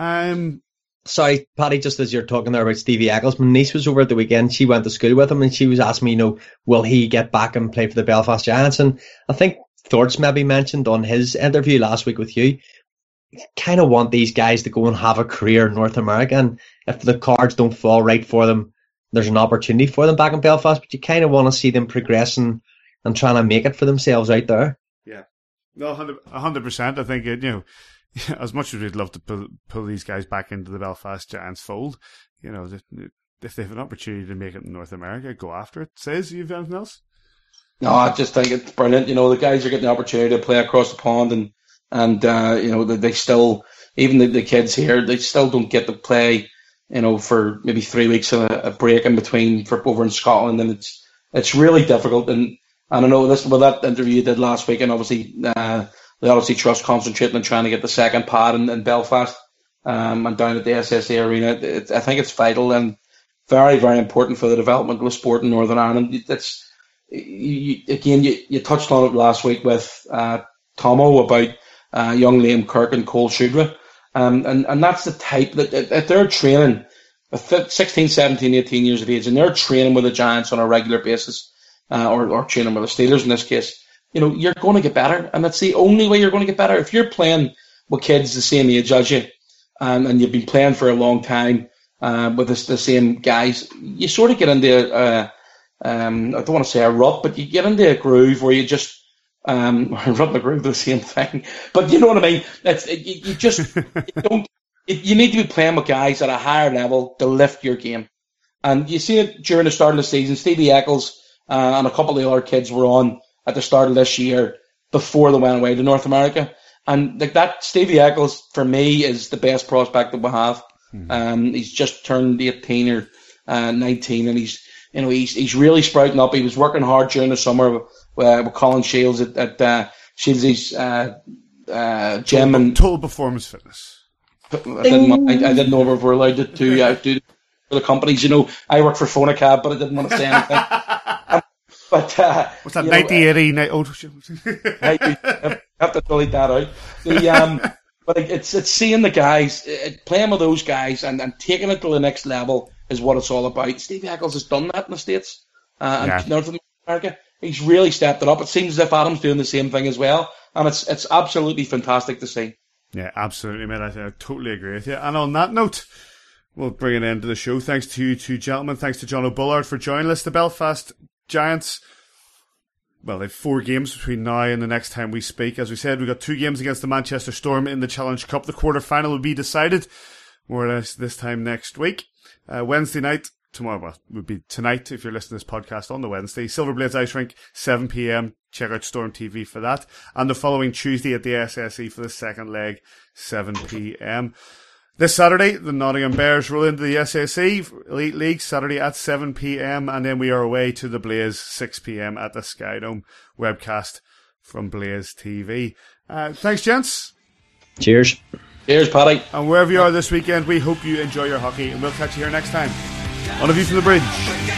Um, Sorry, Paddy, just as you're talking there about Stevie Eccles, my niece was over at the weekend. She went to school with him, and she was asking me, you know, will he get back and play for the Belfast Giants? And I think Thorts maybe mentioned on his interview last week with you, you kind of want these guys to go and have a career in North America, and if the cards don't fall right for them, there's an opportunity for them back in Belfast, but you kind of want to see them progressing and trying to make it for themselves out there. Yeah, no, one hundred percent. I think, it, you know, as much as we'd love to pull, pull these guys back into the Belfast Giants fold, you know, if they have an opportunity to make it in North America, go after it. Says, you have anything else? No, I just think it's brilliant. You know, the guys are getting the opportunity to play across the pond, and, and uh, you know, they, they still, even the, the kids here, they still don't get to play, you know, for maybe three weeks of a, a break in between for over in Scotland, and it's it's really difficult. And, and I know this, with that interview you did last week, and obviously, uh, the Odyssey Trust concentrating on trying to get the second pad in, in Belfast, um, and down at the S S A Arena. It, I think it's vital and very, very important for the development of the sport in Northern Ireland. It's, you, again, you, you touched on it last week with uh, Tomo about uh, young Liam Kirk and Cole Shudra. Um, and, and that's the type that if they're training at sixteen, seventeen, eighteen years of age, and they're training with the Giants on a regular basis, uh, or, or training with the Steelers in this case, you know, you're going to get better. And that's the only way you're going to get better. If you're playing with kids the same age as you, um, and you've been playing for a long time uh, with the, the same guys, you sort of get into, uh, um, I don't want to say a rut, but you get into a groove where you just, Um, rub the groove, the same thing, but you know what I mean. It's, you, you just you don't. You need to be playing with guys at a higher level to lift your game, and you see it during the start of the season. Stevie Eccles uh, and a couple of the other kids were on at the start of this year before they went away to North America, and like that, Stevie Eccles for me is the best prospect that we have. Mm-hmm. Um, he's just turned eighteen or uh, nineteen, and he's you know he's he's really sprouting up. He was working hard during the summer. Uh, with Colin Shields at, at uh, Shields' uh, uh, gym total, and Total Performance Fitness. I didn't, I, I didn't know if we were allowed to do, uh, do for the companies. You know, I work for Phonacab, but I didn't want to say anything. um, but uh, what's that? Ninety eighty. Oh, I have to delete that out. The, um, but it's it's seeing the guys it, playing with those guys and, and taking it to the next level is what it's all about. Steve Eccles has done that in the States uh, and yeah. North America. He's really stepped it up. It seems as if Adam's doing the same thing as well, and it's it's absolutely fantastic to see. Yeah, absolutely, mate. I, I totally agree with you. And on that note, we'll bring an end to the show. Thanks to you two gentlemen. Thanks to John O'Bullard for joining us. The Belfast Giants, well, they've four games between now and the next time we speak. As we said, we've got two games against the Manchester Storm in the Challenge Cup. The quarter-final will be decided more or less this time next week. Uh, Wednesday night, tomorrow well, would be tonight if you're listening to this podcast on the Wednesday. Silverblades Ice Rink, seven p.m. Check out Storm T V for that. And the following Tuesday at the S S E for the second leg, seven p.m. This Saturday, the Nottingham Bears roll into the S S E Elite League, Saturday at seven p.m. And then we are away to the Blaze, six p.m. at the Skydome webcast from Blaze T V. Uh, thanks, gents. Cheers. Cheers, Paddy. And wherever you are this weekend, we hope you enjoy your hockey, and we'll catch you here next time on A View from the Bridge.